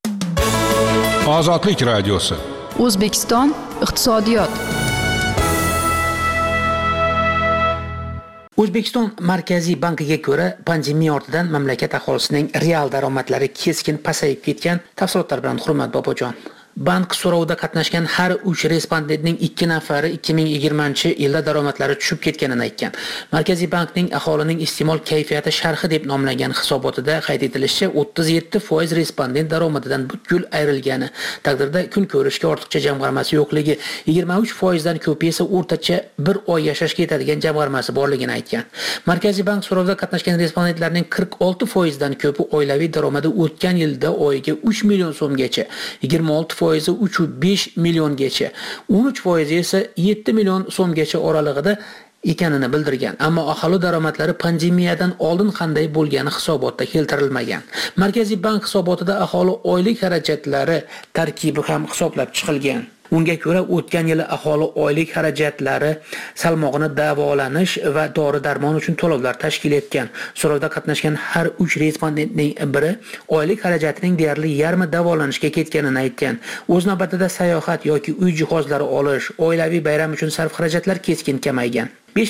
D: Ozodlik radiosi.
I: O'zbekiston iqtisodiyot.
A: O'zbekiston Markaziy bankiga ko'ra, pandemiya ortidan mamlakat aholisining real daromadlari keskin pasayib ketgan. Tafsilotlar bilan Hurmat Bobojon. Bank so'rovida qatnashgan har 3 respondentning 2 nafari 2020-yilda daromadlari tushib ketganini aytgan. Markaziy bankning aholining iste'mol kayfiyati sharhi deb nomlangan hisobotida qayd etilishicha, 37% respondent daromadidan butkul ayrilgani taqdirda kun ko'rishga ortiqcha jamg'armasi yo'qligi, 23% dan ko'pi esa o'rtacha 1 oy yashashga yetadigan jamg'armasi borligini aytgan. Markaziy bank so'rovida qatnashgan respondentlarning 46% dan ko'pi oilaviy daromadi o'tgan yilda oyiga 3 million so'mgacha, 26% 3.5 milliongacha, 13% esa 7 million so'mgacha oralig'ida ekanini bildirgan. Ammo aholi daromadlari pandemiyadan oldin qanday bo'lgani hisobotda keltirilmagan. Markaziy bank hisobotida aholi oylik xarajatlari tarkibi ham hisoblab chiqilgan. Unga ko'ra, o'tgan yili aholi oylik xarajatlari salmog'ini davolanish va dori-darmon uchun to'lovlar tashkil etgan. So'rovda qatnashgan har 3 respondentning biri oylik xarajatining deyarli yarmi davolanishga ketganini aytgan. O'z navbatida sayohat yoki uy jihozlari olish, oilaviy bayram uchun sarf xarajatlar keskin kamaygan.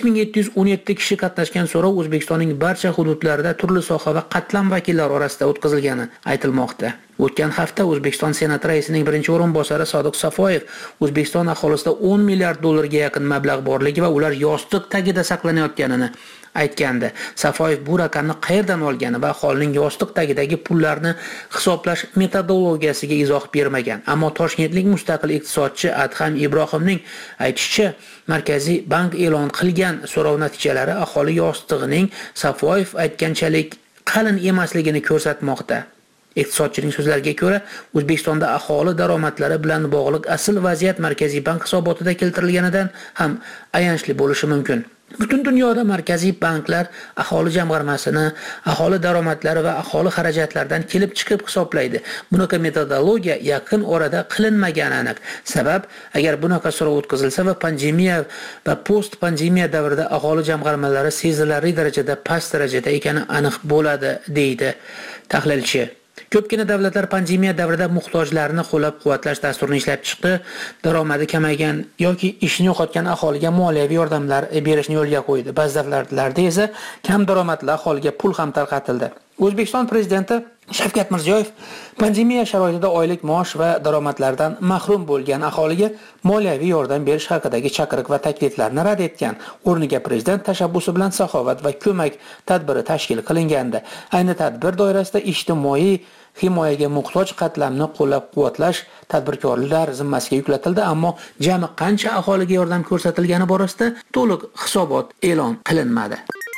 A: 5717 kishi qatnashgan so'rov O'zbekistonning barcha hududlarida turli soha va qatlam vakillari orasida o'tkazilgani aytilmoqda. O'tgan hafta O'zbekiston Senati raisining birinchi o'rinbosari Sodiq Safoyev O'zbekiston aholisida 10 milliard dollarga yaqin mablag' borligi va ular yostiq tagida saqlanayotganini aytgandi. Safoyev bu raqamni qayerdan olgani va aholining yostiq tagidagi pullarni hisoblash metodologiyasiga izoh bermagan. Ammo Toshkentlik mustaqil iqtisodchi Adham Ibrohimning aytishicha, Markaziy bank e'lon qilgan so'rov natijalari aholi yostig'ining Safoyev aytganchalik qalin emasligini ko'rsatmoqda. Iqtisodchining so'zlariga ko'ra, O'zbekistonda aholi daromadlari bilan bog'liq asl vaziyat Markaziy bank hisobotida keltirilganidan ham ayanchli bo'lishi mumkin. Butun dunyoda markaziy banklar aholi jamg'armasini, aholi daromadlari va aholi xarajatlaridan kelib chiqib hisoblaydi. Bunaqa metodologiya yaqin orada qilinmagani aniq. Sabab, agar bunaqa so'rov o'tkazilsa va pandemiya va post-pandemiya davrida aholi jamg'armalari sezilarli darajada past darajada ekani aniq bo'ladi, deydi tahlilchi. Ko'pgina davlatlar pandemiya davrida muhtojlarni qo'llab-quvvatlash dasturini ishlab chiqdi. Daromadi kamaygan yoki ishini yo'qotgan aholiga moliyaviy yordamlar berishni yo'lga qo'ydi. Ba'zi davlatlarda esa kam daromadli aholiga pul ham tarqatildi. O'zbekiston prezidenti Shavkat Mirziyoyev pandemiya sharoitida oylik maosh va daromadlardan mahrum bo'lgan aholiga moliyaviy yordam berish haqidagi chaqiriq va takliflarni rad etgan. O'rniga prezident tashabbusi bilan saxovat va ko'mak tadbiri tashkil qilingandi. Ayni tadbir doirasida ijtimoiy himoyaga muhtoj qatlamni qo'llab-quvvatlash tadbirkorlar zimmasiga yuklatildi, ammo jami qancha aholiga yordam ko'rsatilgani borasida to'liq hisobot e'lon qilinmadi.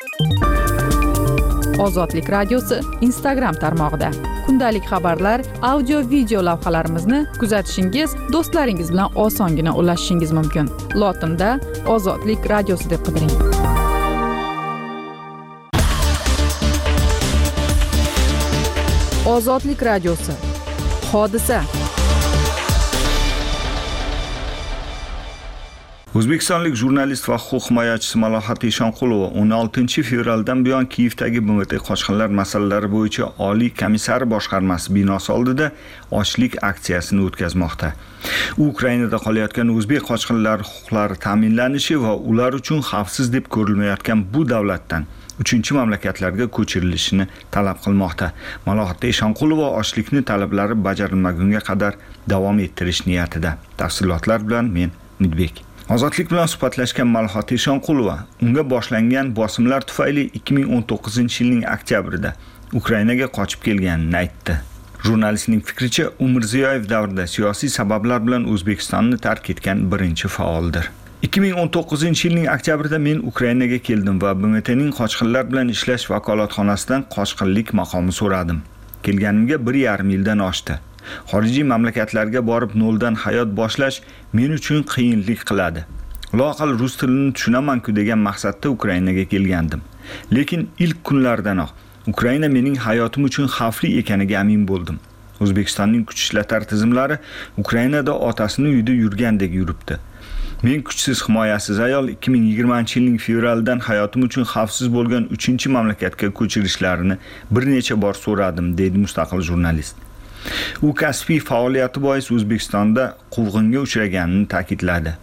C: Ozodlik radiosi Instagram tarmog'ida kundalik xabarlar, audio, video lavhalarimizni kuzatishingiz, do'stlaringiz bilan osongina ulashishingiz mumkin. Lotinda Ozodlik radiosi deb qidiring. Ozodlik radiosi. Hodisa.
E: O'zbekistonlik jurnalist va huquq himoyachisi Malohat Eshonqulova 16 fevraldan buyon Kiyevdagi BMT qochqinlar masalalari bo'yicha Oliy komissari boshqarmasi binosi oldida ochlik aksiyasini o'tkazmoqda. U Ukrainada qolayotgan o'zbek qochqinlar huquqlari ta'minlanishi va ular uchun xavfsiz deb ko'rilmayotgan bu davlatdan uchinchi mamlakatlarga ko'chirilishini talab qilmoqda. Malohat Eshonqulova ochlikni talablari bajarilmagunga qadar davom ettirish niyatida. Tafsilotlar bilan men Midbek. Ozodlik bilan suhbatlashgan Malohat Eshonqulova unga boshlangan bosimlar tufayli 2019-yilning oktyabrida Ukrainaga qochib kelganini aytdi. Jurnalistning fikricha, u Mirziyoyev davrida siyosiy sabablar bilan O'zbekistonni tark etgan birinchi faoldir. 2019-yilning oktyabrida men Ukrainaga keldim va BMTning qochqinlar bilan ishlash vakolatxonasidan qochqinlik maqomi so'radim. Kelganimga 1,5 yildan oshdi. Xorijiy mamlakatlarga borib noldan hayot boshlash men uchun qiyinlik qiladi. Loaqal rus tilini tushunaman-ku degan maqsadda Ukrainaga kelgandim. Lekin ilk kunlardanoq Ukraina mening hayotim uchun xavfli ekaniga amin bo'ldim. O'zbekistonning kuch ishlatar tizimlari Ukrainada otasini uyida yurgandek yuribdi. Men kuchsiz himoyasiz ayol 2020-yilning fevralidan hayotim uchun xavfsiz bo'lgan 3-mamlakatga ko'chirishlarini bir necha bor so'radim, deydi mustaqil jurnalist. U kasbiy faoliyati bois O'zbekistonda quvg'inga uchraganini ta'kidladi.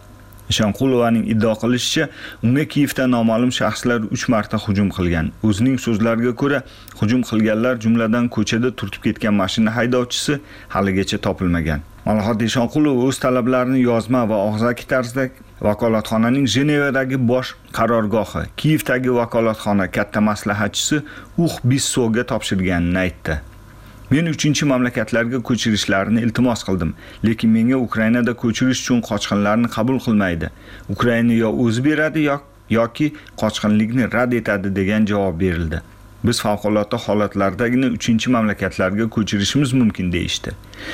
E: Ishonqulovaning iddao qilishicha, unga Kiyevda noma'lum shaxslar 3 marta hujum qilgan. O'zining so'zlariga ko'ra, hujum qilganlar jumladan ko'chada turtib ketgan mashina haydovchisi haligacha topilmagan. Malhot Eshonqulov o'z talablarini yozma va og'zaki tarzda vakolatxonaning Jenevadagi bosh qarorgohi, Kiyevdagi vakolatxona katta maslahatchisi Bissovga topshirganini aytdi. Men 3 mamlakatlarga ko'chirishlarini iltimos qildim, lekin menga Ukrainada ko'chirish uchun qochqinlarni qabul qilmaydi. Ukraina yo o'zi beradi yoki qochqinlikni rad etadi degan javob berildi. Biz favqulodda holatlardagina 3-mamlakatlarga ko'chirishimiz mumkin deyishdi.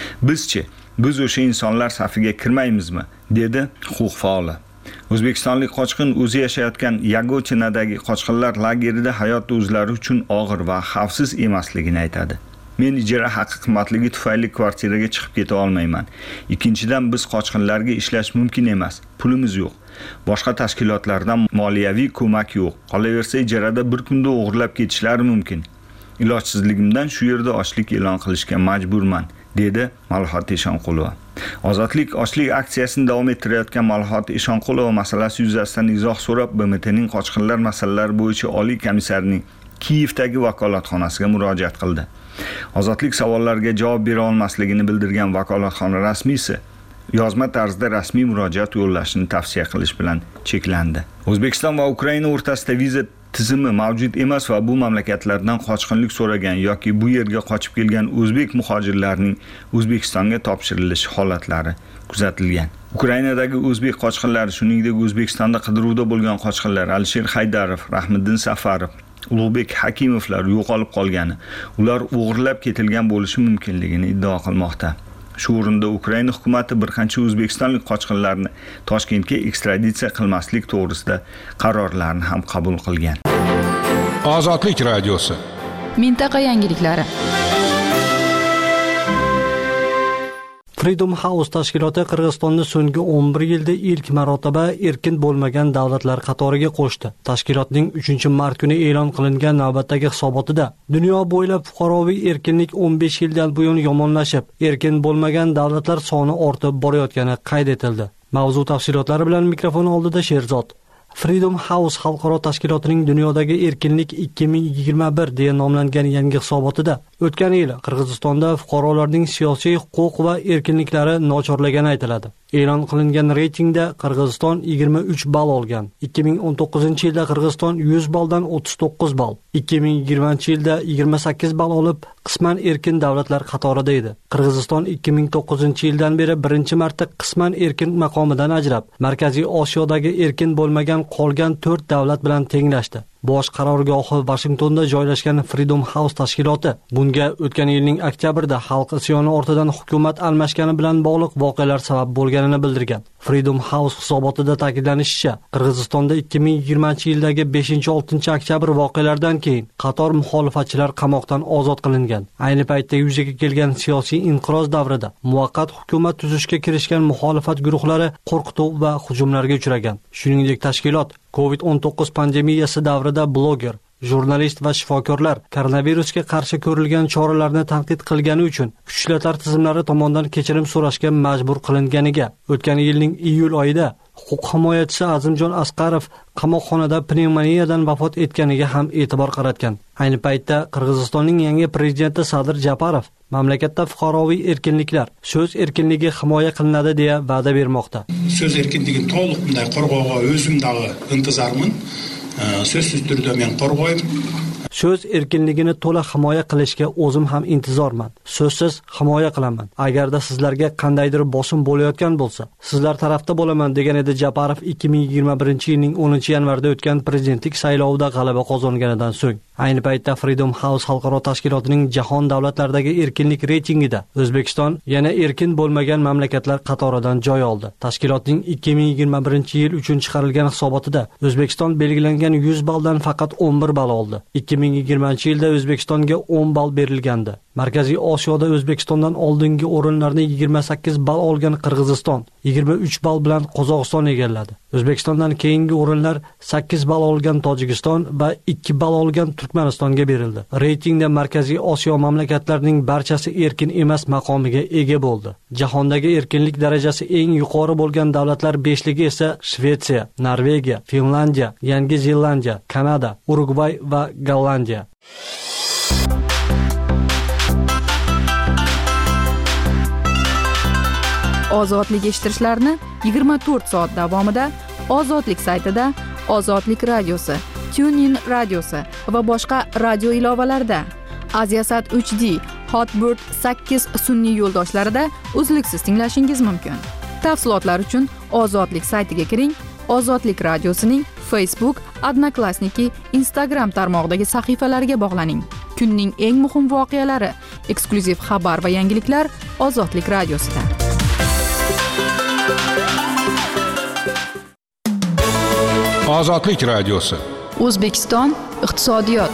E: Biz o'sha insonlar safiga kirmaymizmi? Dedi huquq faoli. O'zbekistonlik qochqin o'zi yashayotgan Yagotinadagi qochqinlar lagerida hayot o'zlari uchun og'ir va xavfsiz emasligini aytadi. Men ijara haqi qimmatligi tufayli kvartiraga chiqib keta olmayman. Ikkinchidan, biz qochqinlarga ishlash mumkin emas. Pulimiz yo'q. Boshqa tashkilotlardan moliyaviy ko'mak yo'q. Qolaversa, ijarada bir kunda o'g'irlab ketishlari mumkin. Ilojsizligimdan shu yerda ochlik e'lon qilishga majburman, dedi Malhot Eshonqulova. Ozodlik ochlik aksiyasini davom ettirayotgan Malhot Eshonqulova masalasi yuzasidan izoh so'rab, BMTning qochqinlar masalalari bo'yicha oliy komissarining Kiyevdagi vakolatxonasiga murojaat qildi. Ozodlik savollarga javob bera olmasligini bildirgan vakolatxona rasmiysi yozma tarzda rasmiy murojaat yo'llashni tavsiya qilish bilan cheklandi. O'zbekiston va Ukraina o'rtasida viza tizimi mavjud emas va bu mamlakatlardan qochqinlik so'ragan yoki bu yerga qochib kelgan o'zbek muhojirlarining O'zbekistonga topshirilishi holatlari kuzatilgan. Ukrainadagi o'zbek qochqinlari, shuningdek O'zbekistonda qidiruvda bo'lgan qochqinlar Alisher Haydarov, Rahmiddin Safarov, Ulug'bek Hakimovlar yo'qolib qolgani, ular o'g'irlab ketilgan bo'lishi mumkinligini iddao qilmoqda. Shu o'rinda Ukraina hukumati bir qancha o'zbekistonlik qochqinlarni Toshkentga ekstraditsiya qilmaslik to'g'risida qarorlarni ham qabul qilgan.
D: Ozodlik radiosi.
I: Mintaqa yangiliklari.
L: Freedom House tashkiloti Qirg'izistonni so'nggi 11 yilda ilk marotaba erkin bo'lmagan davlatlar qatoriga qo'shdi. Tashkilotning 3-mart kuni e'lon qilingan navbatdagi hisobotida dunyo bo'ylab fuqaroviy erkinlik 15 yildan buyon yomonlashib, erkin bo'lmagan davlatlar soni ortib borayotgani qayd etildi. Mavzu tafsilotlari bilan mikrofon oldida Sherzod. Freedom House xalqaro tashkilotining dunyodagi erkinlik 2021 deya nomlangan yangi hisobotida o'tgan yil Qirg'izistonda fuqarolarning siyosiy huquq va erkinliklari nochorlagani aytiladi. E'lon qilingan reytingda Qirg'iziston 23 ball olgan. 2019-yilda Qirg'iziston 100 balldan 39 ball, 2020-yilda 28 ball olib, qisman erkin davlatlar qatorida edi. Qirg'iziston 2009-yildan beri birinchi marta qisman erkin maqomidan ajrab, Markaziy Osiyodagi erkin bo'lmagan qolgan 4 davlat bilan tenglashdi. Bosh qarorgohi Washingtonda joylashgan Freedom House tashkiloti bunga o'tgan yilning oktyabrida xalq isyoni ortidan hukumat almashgani bilan bog'liq voqealar sabab bo'lganini bildirgan. Freedom House hisobotida ta'kidlanishicha, Qirg'izistonda 2020-yildagi 5-6 oktyabr voqealaridan keyin qator muxolifatchilar qamoqdan ozod qilingan. Ayni paytda yuzaga kelgan siyosiy inqiroz davrida muvaqqat hukumat tuzishga kirishgan muxolifat guruhlari qo'rqituv va hujumlarga uchragan. Shuningdek, tashkilot COVID-19 pandemiyasi davrida bloger, jurnalist va shifokorlar koronavirusga qarshi ko'rilgan choralarni tanqid qilgani uchun kuchlar tizimlari tomonidan kechirim so'rashga majbur qilinganiga, o'tgan yilning iyul oyida huquq himoyachisi Azimjon Asqarov qamoqxonada pnevmoniyadan vafot etganiga ham e'tibor qaratgan. Ayni paytda Qirg'izistonning yangi prezidenti Sadir Japarov mamlakatda fuqaroviy erkinliklar, so'z erkinligi himoya qilinadi deya va'da bermoqda.
M: So'z erkinligini to'liq bunday qo'rg'ovga o'zimdagi intizorman. So'zsiz turda men qo'rg'oyman.
L: So'z erkinligini to'la himoya qilishga o'zim ham intizorman. So'zsiz himoya qilaman. Agarda sizlarga qandaydir bosim bo'layotgan bo'lsa, sizlar tarafda bo'laman, degan edi Japarov 2021-yilning 10-yanvarda o'tgan prezidentlik saylovida g'alaba qozonganidan so'ng. Ayni paytda Freedom House xalqaro tashkilotining jahon davlatlaridagi erkinlik reytingida O'zbekiston yana erkin bo'lmagan mamlakatlar qatoridan joy oldi. Tashkilotning 2021-yil uchun chiqarilgan hisobotida O'zbekiston belgilangan 100 balldan faqat 11 ball oldi. 2020-yilda O'zbekistonga 10 ball berilgandi. Markaziy Osiyoda O'zbekistondan oldingi o'rinlarni 28 ball olgan Qirg'iziston 23 ball bilan Qozog'iston egalladi. O'zbekistondan keyingi o'rinlar 8 ball olgan Tojikiston va 2 ball olgan Turkmanistonga berildi. Reytingda Markaziy Osiyo mamlakatlarining barchasi erkin emas maqomiga ega bo'ldi. Jahondagi erkinlik darajasi eng yuqori bo'lgan davlatlar 5ligi esa Shvetsiya, Norvegiya, Finlandiya, Yangi Zelandiya, Kanada, Urugvay va Gollandiya.
C: Ozodlik eshittirishlarni 24 soat davomida Ozodlik saytida, Ozodlik radiosi, TuneIn radiosi va boshqa radio ilovalarida, Aziasat 3D, Hotbird 8 sun'iy yo'ldoshlarida uzluksiz tinglashingiz mumkin. Tafsilotlar uchun Ozodlik saytiga kiring. Ozodlik radiosining Facebook, Odnoklassniki, Instagram tarmog'idagi sahifalariga bog'laning. Kunning eng muhim voqealari, eksklyuziv xabar va yangiliklar Ozodlik radiosida.
D: Ozodlik radiosi.
I: O'zbekiston iqtisodiyot.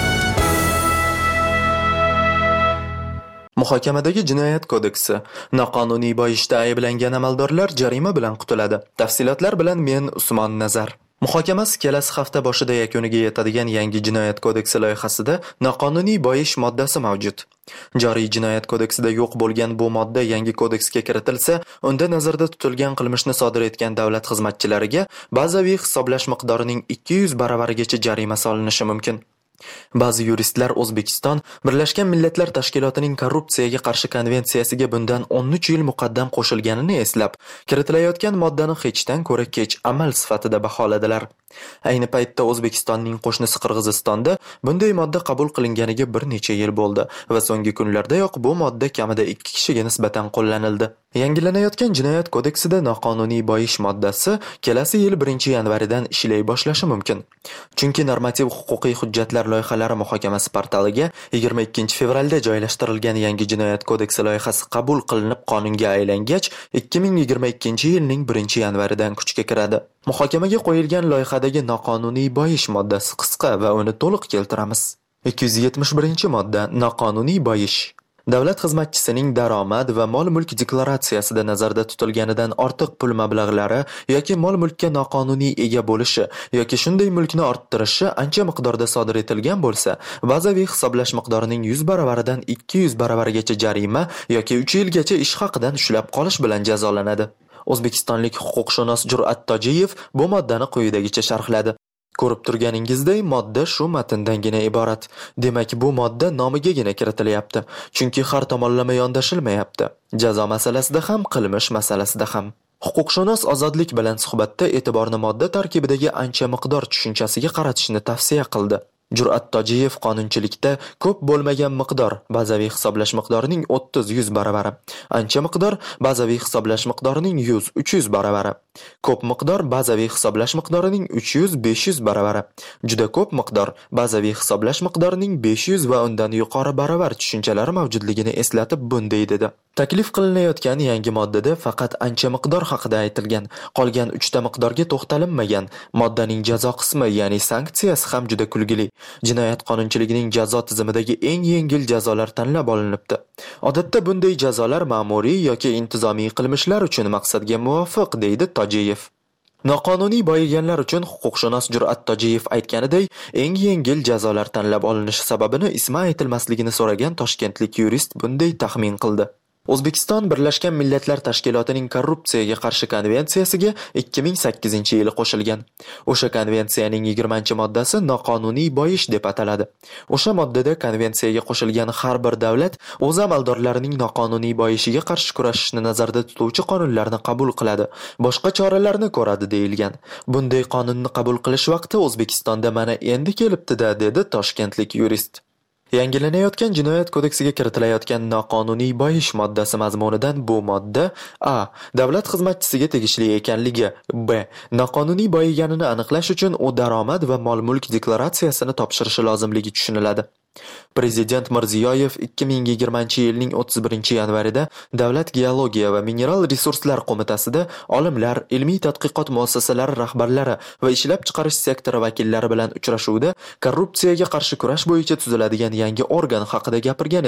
H: Muhokamadagi jinoyat kodeksi noqonuniy boyishda ayblangan amaldorlar jarima bilan qutuladi. Tafsilotlar bilan men Usmon Nazar. Muhokamasi kelasi hafta boshida yakuniga yetadigan yangi jinoyat kodeksi loyihasida noqonuniy boyish moddasi mavjud. Joriy jinoyat kodeksida yo'q bo'lgan bu modda yangi kodeksga kiritilsa, unda nazarda tutilgan qilmishni sodir etgan davlat xizmatchilariga bazaviy hisoblash miqdorining 200 baravarigacha jarima solinishi mumkin. Ba'zi yuristlar O'zbekiston Birlashgan Millatlar Tashkilotining korrupsiyaga qarshi konvensiyasiga bundan 13 yil muqaddam qo'shilganini eslab, kiritilayotgan moddani hechdan ko'ra kech amal sifatida baholadilar. Ayni paytda O'zbekistonning qo'shnisi Qirg'izistonda bunday modda qabul qilinganiga bir necha yil bo'ldi va so'nggi kunlardayoq bu modda kamida 2 kishiga nisbatan qo'llanildi. Yangilanayotgan jinoyat kodeksida noqonuniy boyish moddasi kelasi yil 1-yanvaridan ishlay boshlashi mumkin. Chunki normativ huquqiy hujjatlar loyihalari muhokamasi portaliga 22-fevralda joylashtirilgan yangi jinoyat kodeksi loyihasi qabul qilinib qonunga aylangach, 2022-yilning 1-yanvaridan kuchga kiradi. Muhokamaga qo'yilgan loyihadagi noqonuniy boyish moddasi qisqa va uni to'liq keltiramiz. 271-modda noqonuniy boyish. Davlat xizmatchisining daromad va mol-mulk deklaratsiyasida nazarda tutilganidan ortiq pul mablag'lari yoki mol-mulkka noqonuniy ega bo'lishi yoki shunday mulkni orttirishi ancha miqdorda sodir etilgan bo'lsa, bazaviy hisoblash miqdorining 100 baravaridan 200 baravarigacha jarima yoki 3 yilgacha ish haqidan ushlab qolish bilan jazolanadi. O'zbekistonlik huquqshunos Jur'at Tojiyev bu moddani quyidagicha sharhladi. Ko'rib turganingizdek, modda shu matndangina iborat. Demak, bu modda nomigagina kiritilyapti, chunki har tomonlama yondashilmayapti. Jazo masalasida ham, qilmish masalasida ham. Huquqshunos Ozodlik bilan suhbatda e'tiborni modda tarkibidagi ancha miqdor tushunchasiga qaratishni tavsiya qildi. Jur'at Tojiyev qonunchilikda ko'p bo'lmagan miqdor bazaviy hisoblash miqdorining 30-100 baravari, ancha miqdor bazaviy hisoblash miqdorining 100-300 baravari, ko'p miqdor bazaviy hisoblash miqdorining 300-500 baravari, juda ko'p miqdor bazaviy hisoblash miqdorining 500 va undan yuqori baravar tushunchalari mavjudligini eslatib bunday dedi. Taklif qilinayotgan yangi moddada faqat ancha miqdor haqida aytilgan, qolgan 3 ta miqdorga to'xtalinmagan. Moddaning jazo qismi, ya'ni sanksiyasi ham juda kulgili. Jinoyat qonunchiligining jazo tizimidagi eng yengil jazolar tanlab olinibdi. Odatda bunday jazolar ma'muriy yoki intizomiy qilmishlar uchun maqsadga muvofiq, deydi Tojiyev. Noqonuniy boyiganlar uchun huquqshunos Jur'at Tojiyev aytganiday, eng yengil jazolar tanlab olinishi sababini ismi aytilmasligini so'ragan toshkentlik yurist bunday taxmin qildi. O'zbekiston Birlashgan Millatlar Tashkilotining korrupsiyaga qarshi konvensiyasiga 2008-yili qo'shilgan. O'sha konvensiyaning 20-moddasi noqonuniy boyish deb ataladi. O'sha moddada konvensiyaga qo'shilgan har bir davlat o'z amaldorlarining noqonuniy boyishiga qarshi kurashishni nazarda tutuvchi qonunlarni qabul qiladi, boshqa choralarni ko'radi deyilgan. Bunday qonunni qabul qilish vaqti O'zbekistonda mana endi kelibdi-da, dedi toshkentlik yurist. Yangilanayotgan jinoyat kodeksiga kiritilayotgan noqonuniy boyish moddasi mazmunidan bu modda a. davlat xizmatchisiga tegishli ekanligi, b. noqonuniy boyiganini aniqlash uchun u daromad va mol-mulk deklaratsiyasini topshirishi lozimligi tushuniladi. Prezident Mirziyoyev 2020-yilning 31-yanvarida Davlat geologiya va mineral resurslar qo'mitasida olimlar, ilmiy tadqiqot muassasalari rahbarlari va ishlab chiqarish sektori vakillari bilan uchrashuvda korrupsiyaga qarshi kurash bo'yicha tuziladigan yangi organ haqida gapirgan edi.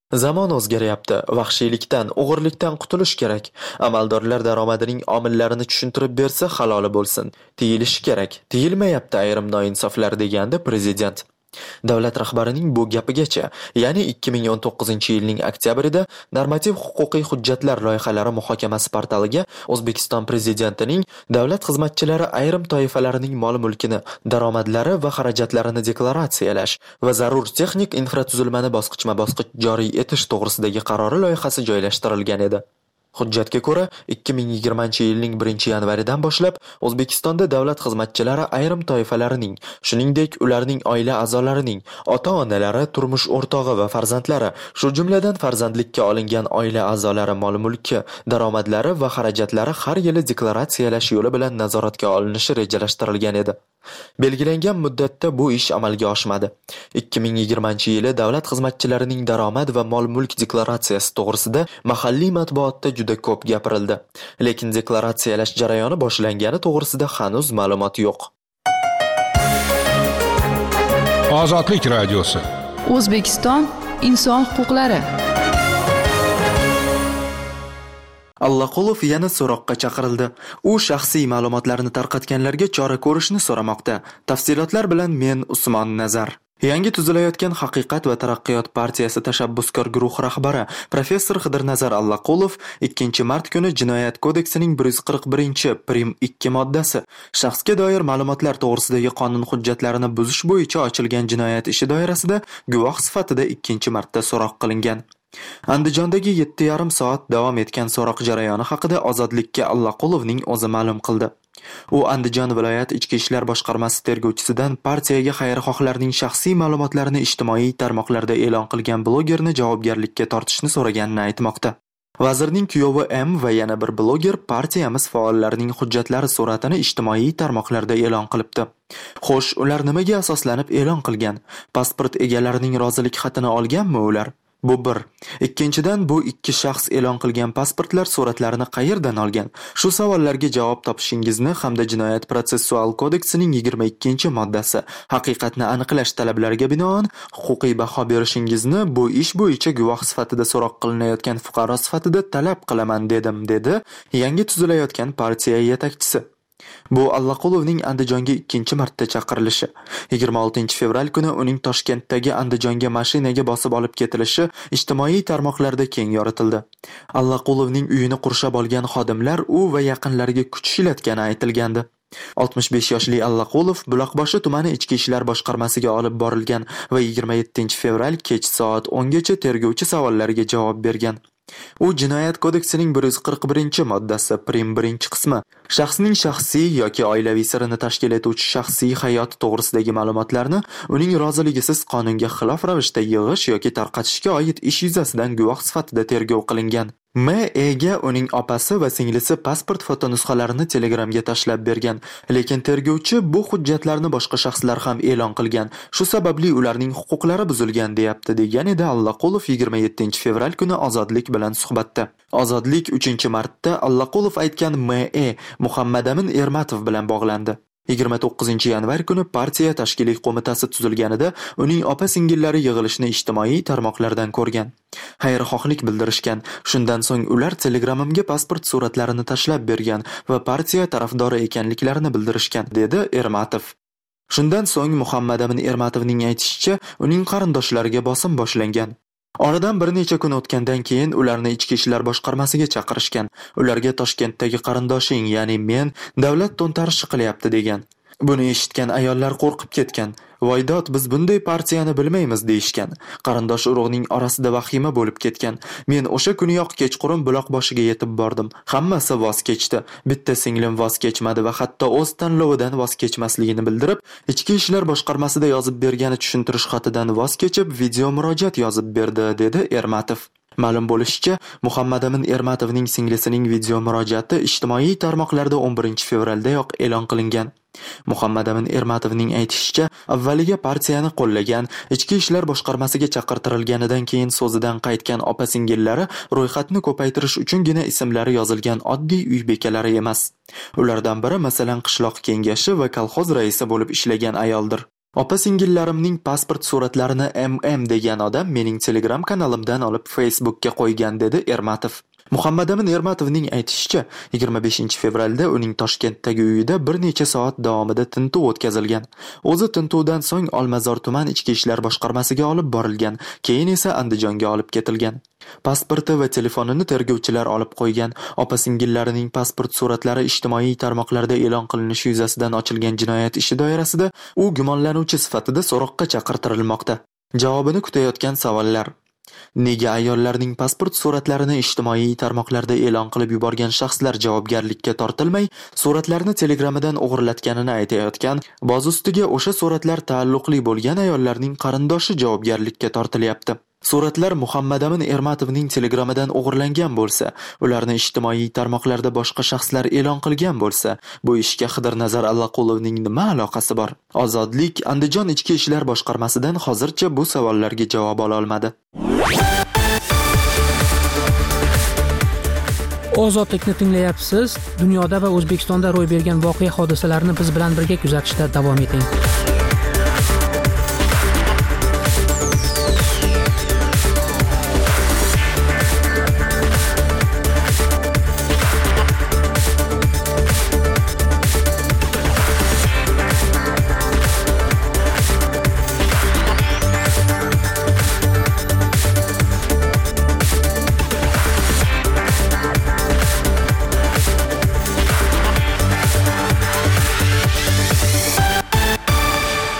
H: Zamon o'zgaryapti. Vahshiylikdan, o'g'irlikdan qutulish kerak. Amaldorlar daromadining omillarini tushuntirib bersa haloli bo'lsin. Tiyilishi kerak. Tiyilmayapti ayrim noinsoflar degandi prezident. Davlat rahbarining bu gapigacha, ya'ni 2019-yilning oktyabrida normativ-huquqiy hujjatlar loyihalari muhokamasi portaliga O'zbekiston prezidentining davlat xizmatchilari ayrim toifalarining mol-mulkini, daromadlari va xarajatlarini deklaratsiyalash va zarur texnik infratuzilmani bosqichma-bosqich joriy etish to'g'risidagi qarori loyihasi joylashtirilgan edi. Hujjatga ko'ra, 2020-yilning 1-yanvaridan boshlab O'zbekistonda davlat xizmatchilari ayrim toifalarining, shuningdek ularning oila a'zolarining, ota-onalari, turmush o'rtog'i va farzandlari, shu jumladan farzandlikka olingan oila a'zolari mol-mulki, daromadlari va xarajatlari har yili deklaratsiyalash yo'li bilan nazoratga olinishi rejalashtirilgan edi. Belgilangan muddatda bu ish amalga oshmadi. 2020-yili davlat xizmatchilarining daromad va mol-mulk deklaratsiyasi to'g'risida mahalliy matbuotda juda ko'p gapirildi. Lekin deklaratsiyalash jarayoni boshlangani to'g'risida hanuz ma'lumot yo'q.
D: Ozodlik radiosi.
I: O'zbekiston inson huquqlari.
H: Allaqulov yana so'roqqa chaqirildi. U shaxsiy ma'lumotlarni tarqatganlarga chora ko'rishni so'ramoqda. Tafsilotlar bilan men Usmon Nazar. Yangi tuzilayotgan Haqiqat va taraqqiyot partiyasi tashabbuskor guruh rahbari professor Xidirnazar Allaqulov 2-mart kuni Jinoyat kodeksining 141-prim 2 moddasi shaxsga doir ma'lumotlar to'g'risidagi qonun hujjatlarini buzish bo'yicha ochilgan jinoyat ishi doirasida guvoh sifatida 2-marta so'roq qilingan. Andijondagi 7,5 soat davom etgan so'roq jarayoni haqida Ozodlikka Allaqulovning o'zi ma'lum qildi. U Andijon viloyat ichki ishlar boshqarmasi tergovchisidan partiyaga xayrixohlarning shaxsiy ma'lumotlarini ijtimoiy tarmoqlarda e'lon qilgan blogerni javobgarlikka tortishni so'raganini aytmoqda. Vazirning kuyovi M va yana bir bloger partiyamiz faollarining hujjatlari suratini ijtimoiy tarmoqlarda e'lon qilibdi. Xo'sh, ular nimaga asoslanib e'lon qilgan? Pasport egalarining rozilik xatini olganmi ular? Bu bir. Ikkinchidan, bu ikki shaxs e'lon qilgan pasportlar suratlarini qayerdan olgan? Shu savollarga javob topishingizni hamda Jinoyat protsessual kodeksining 22-moddasi haqiqatni aniqlash talablariga binoan huquqiy baho berishingizni bu ish bo'yicha guvoh sifatida so'roq qilinayotgan fuqaro sifatida talab qilaman dedi yangi tuzilayotgan partiya yetakchisi. Bu Allaqulovning Andijonga 2-marta chaqirilishi. 26-fevral kuni uning Toshkentdagi Andijonga mashinaga bosib olib ketilishi ijtimoiy tarmoqlarda keng yoritildi. Allaqulovning uyini qurshab olgan xodimlar u va yaqinlariga kuch ishlatgani aytilgandi. 65 yoshli Allaqulov Buloqboshi tumani ichki ishlar boshqarmasiga olib borilgan va 27-fevral kech soat 10 gacha tergovchi savollariga javob bergan. U Jinoyat kodeksining 141-moddasi prim 1-qismi shaxsning shaxsiy yoki oilaviy sirini tashkil etuvchi shaxsiy hayoti to'g'risidagi ma'lumotlarni uning roziligisiz qonunga xilof ravishda yig'ish yoki tarqatishga oid ish yuzasidan guvoh sifatida tergov qilingan. M.E.ga uning opasi va singlisi pasport fotonusxalarini Telegramga tashlab bergan, lekin tergovchi bu hujjatlarni boshqa shaxslar ham e'lon qilgan. Shu sababli ularning huquqlari buzilgan deyapti degan edi Allaqulov 27-fevral kuni Ozodlik bilan suhbatda. Ozodlik 3-martda Allaqulov aytgan M.E. Muhammadamin Ermatov bilan bog'landi. 29-yanvar kuni partiya tashkiliy qo'mitasi tuzilganida uning opa-singillari yig'ilishni ijtimoiy tarmoqlardan ko'rgan. Xayrixohlik bildirishgan. Shundan so'ng ular Telegramimga pasport suratlarini tashlab bergan va partiya tarafdori ekanliklarini bildirishgan, dedi Ermatov. Shundan so'ng Muhammadamin Ermatovning aytishicha, uning qarindoshlariga bosim boshlangan. Oradan bir necha kun o'tgandan keyin ularni ichki ishlar boshqarmasiga chaqirishgan. Ularga Toshkentdagi qarindoshing, ya'ni men davlat to'ntarishi qilyapti degan. Buni eshitgan ayollar qo'rqib ketgan. Voydod, biz bunday partiyani bilmaymiz deyishgan. Qarindosh urug'ning orasida vahima bo'lib ketgan. Men o'sha kuniyoq kechqurun Buloqboshiga yetib bordim. Hammasi voz kechdi. Bitta singlim voz kechmadi va hatto o'z tanlovidan voz kechmasligini bildirib, ichki ishlar boshqarmasida yozib bergani tushuntirish xatidan voz kechib, video murojaat yozib berdi, dedi Ermatov. Ma'lum bo'lishicha, Muhammadamin Ermatovning singlisining video murojaati ijtimoiy tarmoqlarda 11-fevraldayoq e'lon qilingan. Muhammadamin Ermatovning aytishicha, avvaliga partiyani qo'llagan, ichki ishlar boshqarmasiga chaqirtirilganidan keyin so'zidan qaytgan opa-singillari ro'yxatni ko'paytirish uchungina ismlari yozilgan oddiy uy bekalari emas. Ulardan biri masalan qishloq kengashi va kolxoz raisi bo'lib ishlagan ayoldir. Opa-singillarimning pasport suratlarini MM degan odam mening Telegram kanalimdan olib Facebookka qo'ygan, dedi Ermatov. Muhammadamin Ermatovning aytishicha, 25 fevralda uning Toshkentdagi uyida bir necha soat davomida tintuv o'tkazilgan. O'zi tintuvdan so'ng Olmazor tuman ichki ishlar boshqarmasiga olib borilgan, keyin esa Andijonga olib ketilgan. Pasporti va telefonini tergovchilar olib qo'ygan. Opa-singillarining pasport suratlari ijtimoiy tarmoqlarda e'lon qilinishi yuzasidan ochilgan jinoyat ishi doirasida u gumonlanuvchi sifatida so'roqqa chaqirtirilmoqda. Javobini kutayotgan savollar: nega ayollarning pasport suratlarini ijtimoiy tarmoqlarda e'lon qilib yuborgan shaxslar javobgarlikka tortilmay, suratlarni Telegramdan o'g'irlatganini aytayotgan, boz ustiga o'sha suratlar taalluqli bo'lgan ayollarning qarindoshi javobgarlikka tortilyapti. Suratlar Muhammadamin Ermatovning Telegramidan o'g'irlangan bo'lsa, ularni ijtimoiy tarmoqlarda boshqa shaxslar e'lon qilgan bo'lsa, bu ishga Xidirnazar Allaqulovning nima aloqasi bor? Ozodlik Andijon ichki ishlar boshqarmasidan hozircha bu savollarga javob ola olmadi.
A: Ozodlikni tinglayapsiz. Dunyoda va O'zbekistonda ro'y bergan voqea hodisalarni biz bilan birga kuzatishda davom eting.